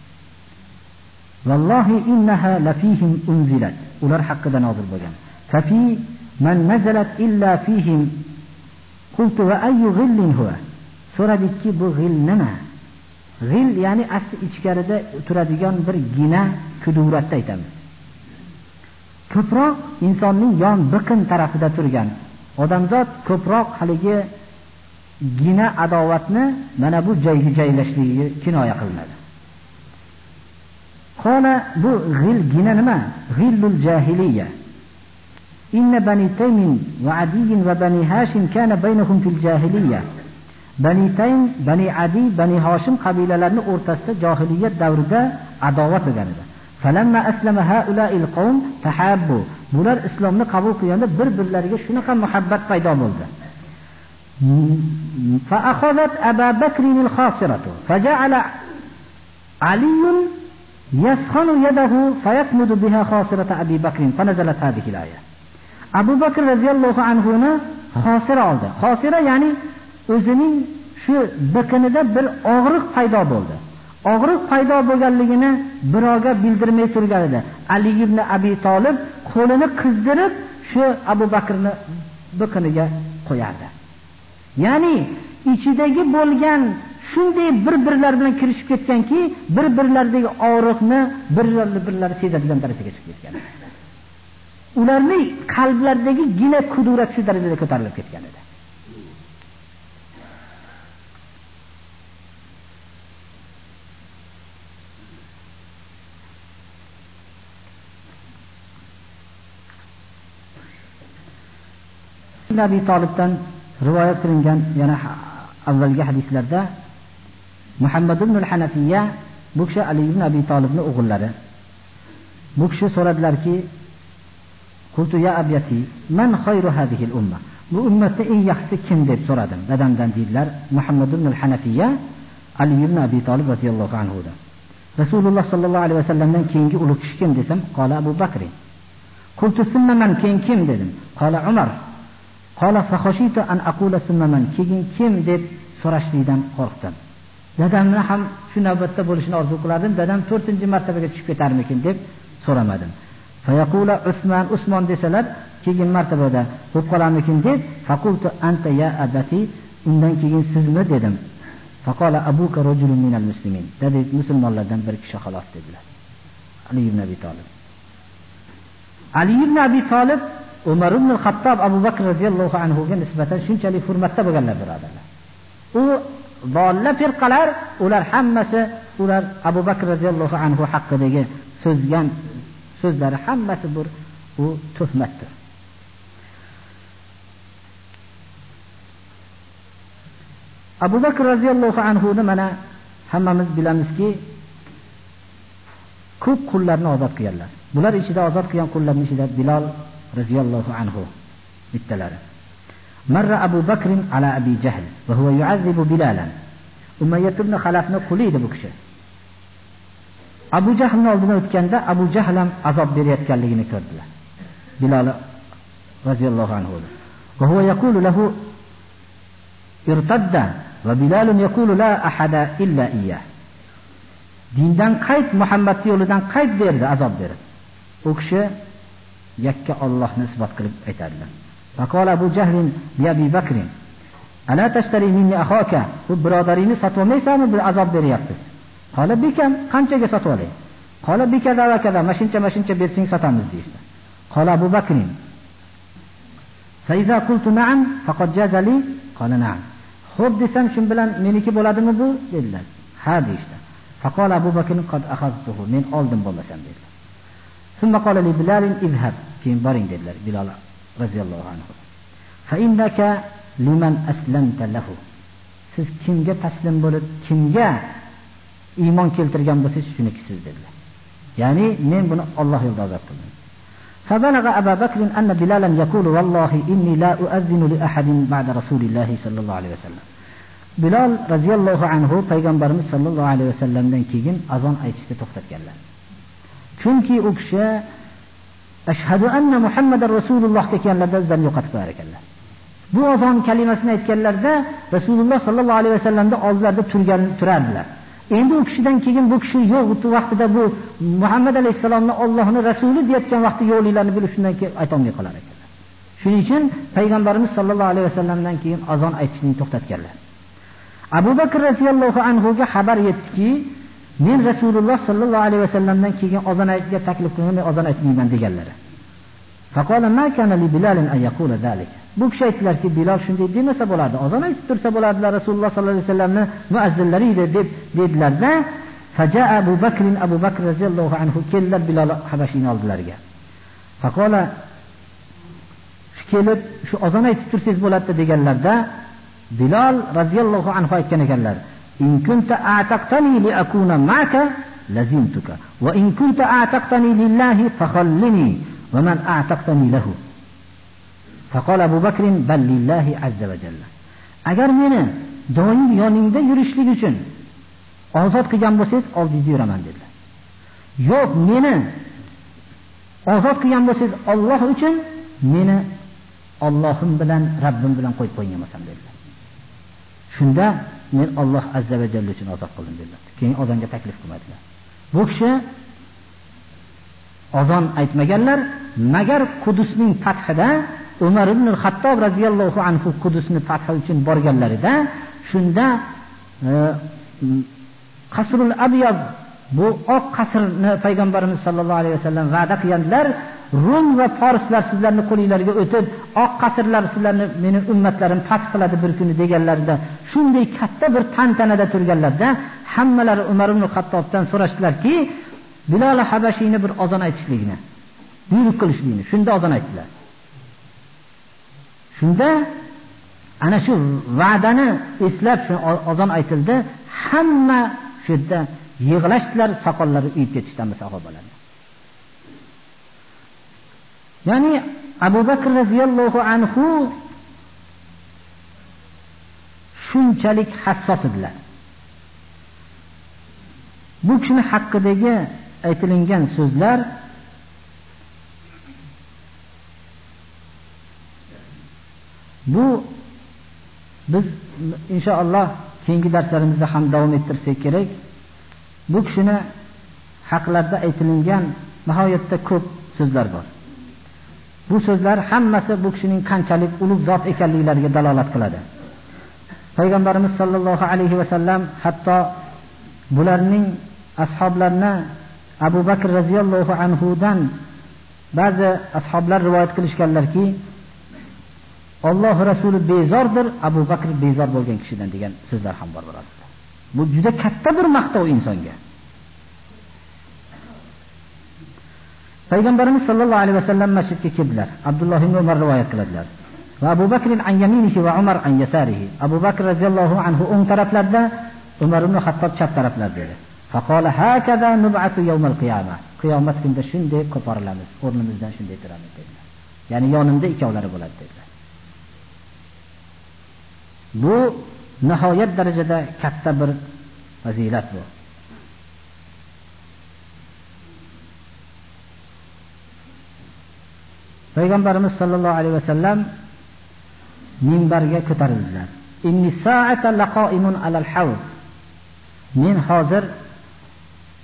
Vallohi innaha lafihim unzilat. Ular haqida nozil bo'lgan. Fafi man nazalat illa fihim. Qultu va ayyu ghillin huwa? So'radikki, bu g'ill nima? G'ill ya'ni asli ichkarida turadigan bir gina kuduratda aytamiz. Ko'proq insonning yon biqin tarafida turgan odamzot ko'proq haligi gina adovatni mana bu joyga joylashligiga kinoya qilinadi. Qala bu g'il gina nima? Ghillul jahiliyya. Inna bani Taym va Adi va bani Hashim kana baynahum fil jahiliyya. Bani Taym, bani Adi, bani Hashim qabilalarining o'rtasida jahiliyat davrida adovat bo'lgan edi. Falamma aslama haula'il qawm tahabbu. Bular islomni qabul qilganda bir-birlariga shunaqa muhabbat paydo bo'ldi. Fa akhadhat Abu Bakr al-khasiratu faja'ala Ali yaskhanu yadahu fayakmudu biha khasirata Abi Bakr fanazalat hadhihi al-aya. Abu Bakr radhiyallohu anhu ni khosira oldi. Khosira ya'ni o'zining shu biqinida bir og'riq paydo bo'ldi. Og'riq paydo bo'lganligini birovga bildirmay turgan edi. Ali ibn Abi Talib qo'lini qizdirib shu Abu Bakrni biqiniga qo'yardi. Ya'ni ichidagi bo'lgan shunday bir-birlar bilan kirishib ketganki, bir-birlaridagi og'riqni bir-birlari sezadigan darajaga chiqib ketgan. Ularning qalblaridagi gina kudurat shu darajada ko'tarilib ketgan edi. Nabi Talibdan rivoyat qilingan yana avvalgi hadislarda Muhammad ibn al-Hanafiyya, bu kishi Ali ibn Abi Talibning o'g'illari. Bu kishi so'radilarki, "Qultu ya abyati, man khayru hadhihi al-umma?" Bu ummatda eng yaxshisi kim deb so'radim. Dadamdan dedilar, Muhammad ibn al-Hanafiyya, Ali ibn Abi Talib radhiyallohu anhu da. Rasululloh sallallohu alayhi vasallamdan keyingi ulug' kishi kim desam, qala Abu Bakr. Qultu summa man, keyin kim dedim. Qala Umar. Qala fa khashitu an aqula summa man, keyin kim deb so'rashlikdan qo'rqdim. Dadamni ham shu navbatda bo'lishini orzu qilardim. Dadam to'rtinchi martabaga tushib ketarmikin deb so'ramadim. Fa yaqula Usmon, Usmon desalar, keyin martabada bo'lib qolarmikin deb, faqultu anta ya abati, undan keyin sizmi dedim. Faqala abuka rajulun minal muslimin. Dedi, musulmonlardan bir kishi xolos dedilar. Ali ibn Abi Talib. Ali ibn Abi Talib Umar ibn al-Khattab Abu Bakr radhiyallohu anhu ga nisbatan shunchalik hurmatda bo'lganlar birodarlar. U bolla firqalar, ular hammasi, ular Abu Bakr radhiyallohu anhu haqidagi so'zgan so'zlari hammasi bir u tuhmatdir. Abu Bakr radhiyallohu anhu ni mana hammamiz bilamizki, ko'p qullarni ozod qilganlar. Bular ichida ozod qilgan qullarning ichida Bilal radhiyallohu anhu bittalari. Marra Abu Bakr ala Abi Jahl va huwa yu'azzibu Bilalan. Umayyah ibn Xalafni quli edi bu kishi. Abu Jahlning oldidan o'tganda Abu Jahl ham azob berayotganligini ko'rdilar. Bilal radhiyallohu anhu. Va huwa yaqulu lahu irtadda va Bilal yaqulu la ahada illa iyyah. dindan qayt, Muhammad yo'lidan qayt derdi, azob berdi. U kishi yakka Allohni isbot qilib aytadilar. Faqala Abu Jahl bi Abi Bakr: "Ala tashtari minni akhaka?" Bu birodaringni sotib olmaysanmi? Bir azob beryapsiz. Qala bikam, qanchaga sotib olay? Qala bikada va kada, mashincha mashincha bersang sotamiz deydi. Qala Abu Bakr: "Fa iza qultu na'am faqad jaza li?" Qala na'am. Xo'p desam, shun bilan meniki bo'ladimi bu? dedilar. Ha deydi. Faqala Abu Bakr: "Qad akhadtuhu." Men oldim bo'lmasam dedi. Shunda qala li Bilal: "Izhab." Keyin boring dedilar Bilal roziyallohu anhu. "Fa innaka liman aslamta lahu." Siz kimga taslim bo'lib, kimga iymon keltirgan bo'lsangiz shunikisiz dedilar. Ya'ni men buni Alloh yo'lida ozod qildim. فبلغ أبا بكر أن بلالا يقول والله إني لا أؤذن لأحد بعد رسول الله صلى الله عليه وسلم. Bilal radhiyallohu anhu payg'ambarimiz sallallohu alayhi vasallamdan keyin azon aytishga to'xtatganlar. Chunki u kishi ashhadu anna Muhammadar rasululloh deganlarda o'zlarini yo'qotib qo'yar ekanlar. Bu azon kalimasini aytganlarda Rasululloh sallallohu alayhi vasallamda oldlarida turgan turardilar. Endi u kishidan keyin bu kishi yo'q, bu vaqtida bu Muhammad alayhisalomni Allohning rasuli deyotgan vaqtda yo'qliklarini bilib shundan keyin ayta olmay qolar ekanlar. Shuning uchun payg'ambarimiz sallallohu alayhi vasallamdan keyin azon aytishni to'xtatganlar. Abu Bakr radhiyallohu anhu ga xabar yetdiki, men Rasululloh sallallohu alayhi vasallamdan keyin azon aytishga taklif qilgan, azon aytmayman deganlar. Faqala ma kana li Bilal an yaqula zalik. Bu kishi aytdilarki, Bilal shunday demasa bo'ladi, azon aytib tursa bo'ladilar, Rasululloh sallallohu alayhi vasallamni muazzinlari edi deb dedilarda, faja'a Abu Bakr Abu Bakr radhiyallohu anhu keldilar Bilal Habashiyni oldilariga. Faqala kelib shu azon aytib tursangiz bo'ladi deganlarda, Bilal radhiyallohu anhu aytgan ekanlar: "In kunta a'taqtani li akuna ma'aka lazimtuka wa in kunta a'taqtani lillahi fakhallini wa man a'taqtani lahu." Faqala Abu Bakr: "Bal lillahi azza va jalla." Agar meni doim yoningda yurishlik uchun ozod qilgan bo'lsangiz, oldingizda yuraman dedilar. Yo'q, meni ozod qilgan bo'lsangiz Alloh uchun, meni Allohim bilan, Rabbim bilan qo'yib qo'ymayman dedilar. Shunda men Alloh azza va jalla uchun ozod qildim dedilar. Keyin ozonga taklif qilmadilar. Bu kishi ozon aytmaganlar, magar Qudusning fathida Umar ibn al-Xattob radhiyallohu anhu Qudusni fath uchun borganlarida, shunda e, Qasrul Abyad, bu oq qasrni payg'ambarimiz sallallohu alayhi vasallam va'da qilganlar, Rum va Farslar sizlarni qo'lingizga o'tib, oq qasrlar sizlarni mening ummatlarim fath qiladi bir kuni deganlarida, shunday katta bir tantanada turganlarda, hammalari Umar ibn al-Xattobdan so'rashdilarki, Bilal Habashiyni bir azon aytishligini, buyruq qilishligini. Shunda azon aytdilar. Shunda ana shu va'dani eslab shu azon aytildi. Hamma shu yerda yig'lashdilar, soqollari uyib ketishdi sahobalar. Ya'ni Abu Bakr radhiyallohu anhu shunchalik hassos edilar. Bu kishini haqidagi aytilgan so'zlar bu biz inshaalloh keyingi darslarimizda ham davom ettirsak kerak. Bu kishini haqlarida aytilgan nihoyatda ko'p so'zlar bor. Bu so'zlar hammasi bu kishining qanchalik ulug' zot ekanliklariga dalolat qiladi. Payg'ambarimiz sallallohu alayhi vasallam hatto bularning ashoblarni Abu Bakr radhiyallohu anhu dan ba'zi ashoblar rivoyat qilishganlarki, Alloh rasuli bezordir, Abu Bakr bezor bo'lgan kishidan degan so'zlar ham bor birodarlar. Bu juda katta bir maqtov insonga. Payg'ambarimiz sallallohu alayhi vasallam masjidga keldilar. Abdulloh ibn Umar rivoyat qiladilar. Va Abu Bakr an yaminihi va Umar an yasarihi. Abu Bakr radhiyallohu anhu o'ng taraflarda, Umar ibn Xattob chap taraflarda edi. Faqala hakaza nub'atu yawmal qiyamah. Qiyomat kunida shunday qo'porilamiz, o'rnimizdan shunday turamiz dedilar. Ya'ni yonimda ikkovlari bo'ladi dedilar. Bu nihoyat darajada katta bir fazilat bu. Payg'ambarimiz sallallohu alayhi vasallam minbarga ko'tarildilar. Inni sa'ata laqa'imun alal hawd. Men hozir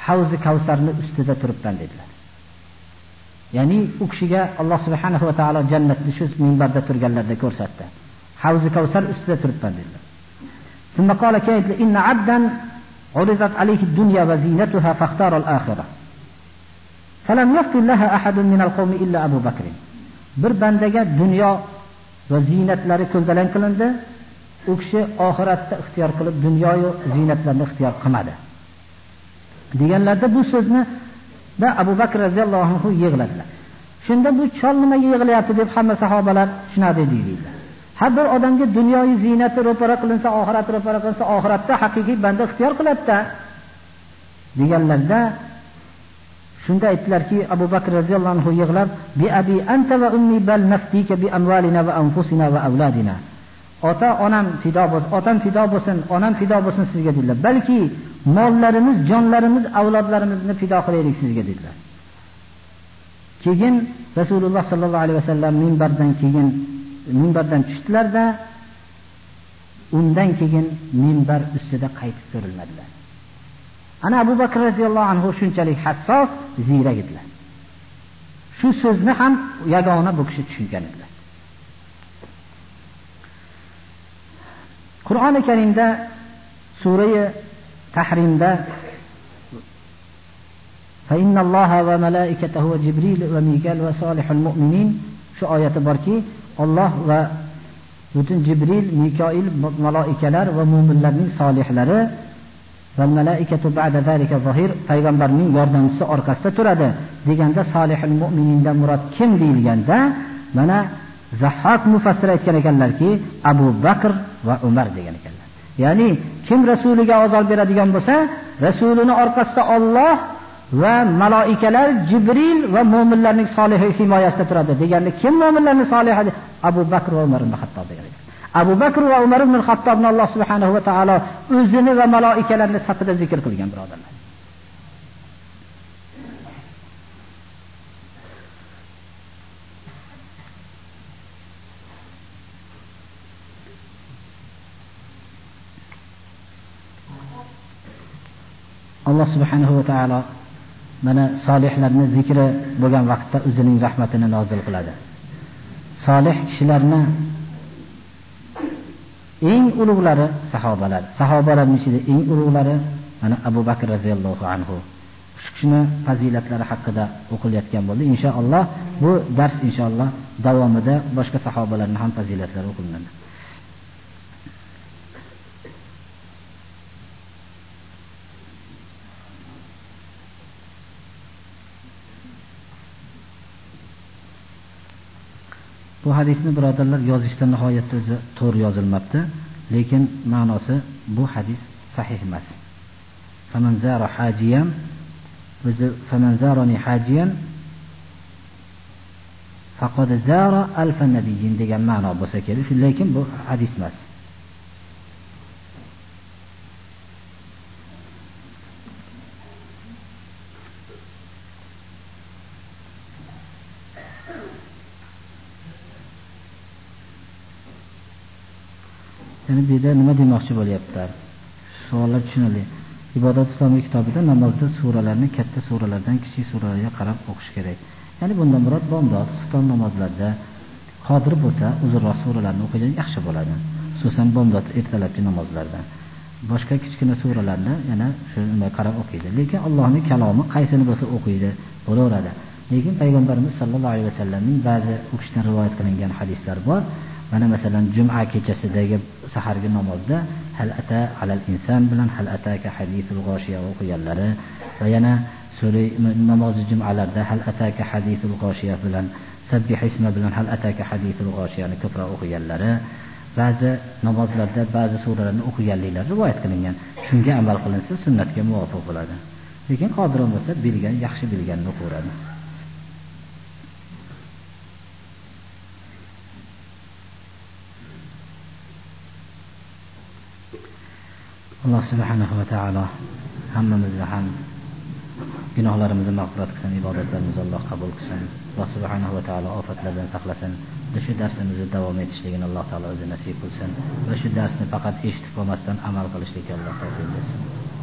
Havzi Kavsarning ustida turibman dedilar. Ya'ni u kishiga Alloh subhanahu va taolo jannatni shu minbarda turganlarda ko'rsatdi. Havzi Kavsar ustida turibman dedilar. ثم قال كيد إن عبدا عرضت عليه الدنيا وزينتها فاختار الآخرة فلم يفضل لها أحد من القوم إلا أبو بكر. Bir bandaga dunyo va ziynatlari ko'zdan qilindi. U kishi oxiratda ixtiyor qilib dunyo va ziynatlarni ixtiyor qilmadi. Deganlarda bu so'zni da Abu Bakr radhiyallohu anhu yig'ladilar. Shunda bu chol nimaga yig'layapti deb hamma sahobalar shunday dedilar. Har bir odamga dunyoyi ziynati ro'para qilinsa, oxirat ro'para qilinsa, oxiratda haqiqiy banda ixtiyor qiladi-da. Deganlarda shunda aytdilarki, Abu Bakr radhiyallohu anhu yig'lab, "Bi abi anta va ummi bal naftika bi amwalina va anfusina va avladina." Ota onam fido bo'lsin, otam fido bo'lsin, onam fido bo'lsin sizga dedilar. Balki mollarimiz, jonlarimiz, avlodlarimizni fido qilaylik sizga dedilar. Keyin Rasululloh sallallohu alayhi vasallam minbardan keyin minbardan tushdilarda, undan keyin minbar ustida qaytib ko'rilmadilar. Ana Abu Bakr radhiyallohu anhu shunchalik hassos, ziyrak edilar. Shu so'zni ham yagona bu kishi tushungan edilar. Qur'oni Karimda sura Tahrimda fa innalloha va malaikatahu va Jibril va Mikal va solihul mu'minin shu oyati borki, Alloh va butun Jibril, Mikoil, malaikalar va mu'minlarning solihlari va malaikatu ba'da zalika zohir, payg'ambarning yordamchisi orqasida turadi deganda solihul mu'minindan murod kim deyilganda, mana Zahhak mufassir aytgan ekanlarki, Abu Bakr va Umar degan ekanlar. Ya'ni kim rasuliga ozor beradigan bo'lsa, rasulini orqasida Alloh va malaikalar, Jibril va mu'minlarning solihi himoyasida turadi deganda, kim mu'minlarning solihi? Abu Bakr va Umar ibn Xattob degan ekan. Abu Bakr va Umar ibn Xattobni Alloh subhanahu va taolo o'zini va malaikalarning safida zikr qilgan birodarlar. Alloh subhanahu va taolo mana solihlarni zikri bo'lgan vaqtda o'zining rahmatini nozil qiladi. Solih kishilarni eng ulug'lari sahobalar. Sahobalarning ichida eng ulug'lari mana Abu Bakr radhiyallohu anhu. Shu kishini fazilatlari haqida o'qilayotgan bo'ldi. Inshaalloh bu dars inshaalloh davomida boshqa sahobalarning ham fazilatlari o'qilinadi. Bu hadisni birodarlar yozishda nihoyatda o'zi to'g'ri yozilmabdi, lekin ma'nosi bu hadis sahih emas. Faman zara hajiyan o'zi faman zarani hajiyan faqad zara alf nabiyyin degan ma'no bo'lsa kerak, lekin bu hadis emas. Yani bir de nima demoqchi bo'lyaptilar? Savollar tushunarli. Ibodat islomiy kitobida namozda suralarni katta suralardan kichik suralarga qarab o'qish kerak. Ya'ni bundan murod bomdod, xufton namozlarda qodir bo'lsa, uzunroq suralarni o'qigan yaxshi bo'ladi. Xususan bomdod ertalabki namozlarda. Boshqa kichkina suralarni yana shunga qarab o'qiydi. Lekin Allohning kalomi qaysini bo'lsa o'qiydi, bo'laveradi. Lekin payg'ambarimiz sollallohu alayhi vasallamning ba'zi o'qishdan rivoyat qilingan hadislar bor. Mana masalan juma kechasidagi sahargi namozda hal ata alal inson bilan hal ataka hadithul g'oshiya o'qiganlari va yana sura namozi jumalarda hal ataka hadithul g'oshiya bilan sabbih isma bilan hal ataka hadithul g'oshiyani ko'proq o'qiganlari, ba'zi namozlarda ba'zi suralarni o'qiganliklari rivoyat qilingan. Shunga amal qilinsa sunnatga muvofiq bo'ladi. Lekin qodir bo'lsa bilgan, yaxshi bilganni o'qiradi. Alloh subhanahu va taolo hammamizni ham gunohlarimizni mag'firat qilsin, ibodatlarimizni Alloh qabul qilsin. Alloh subhanahu va taolo ofatlardan saqlasin. Shu darsimizni davom etishligini Alloh taolo o'zi nasib qilsin va shu darsni faqat eshitib qolmasdan amal qilishlikka Alloh tavfiq bersin.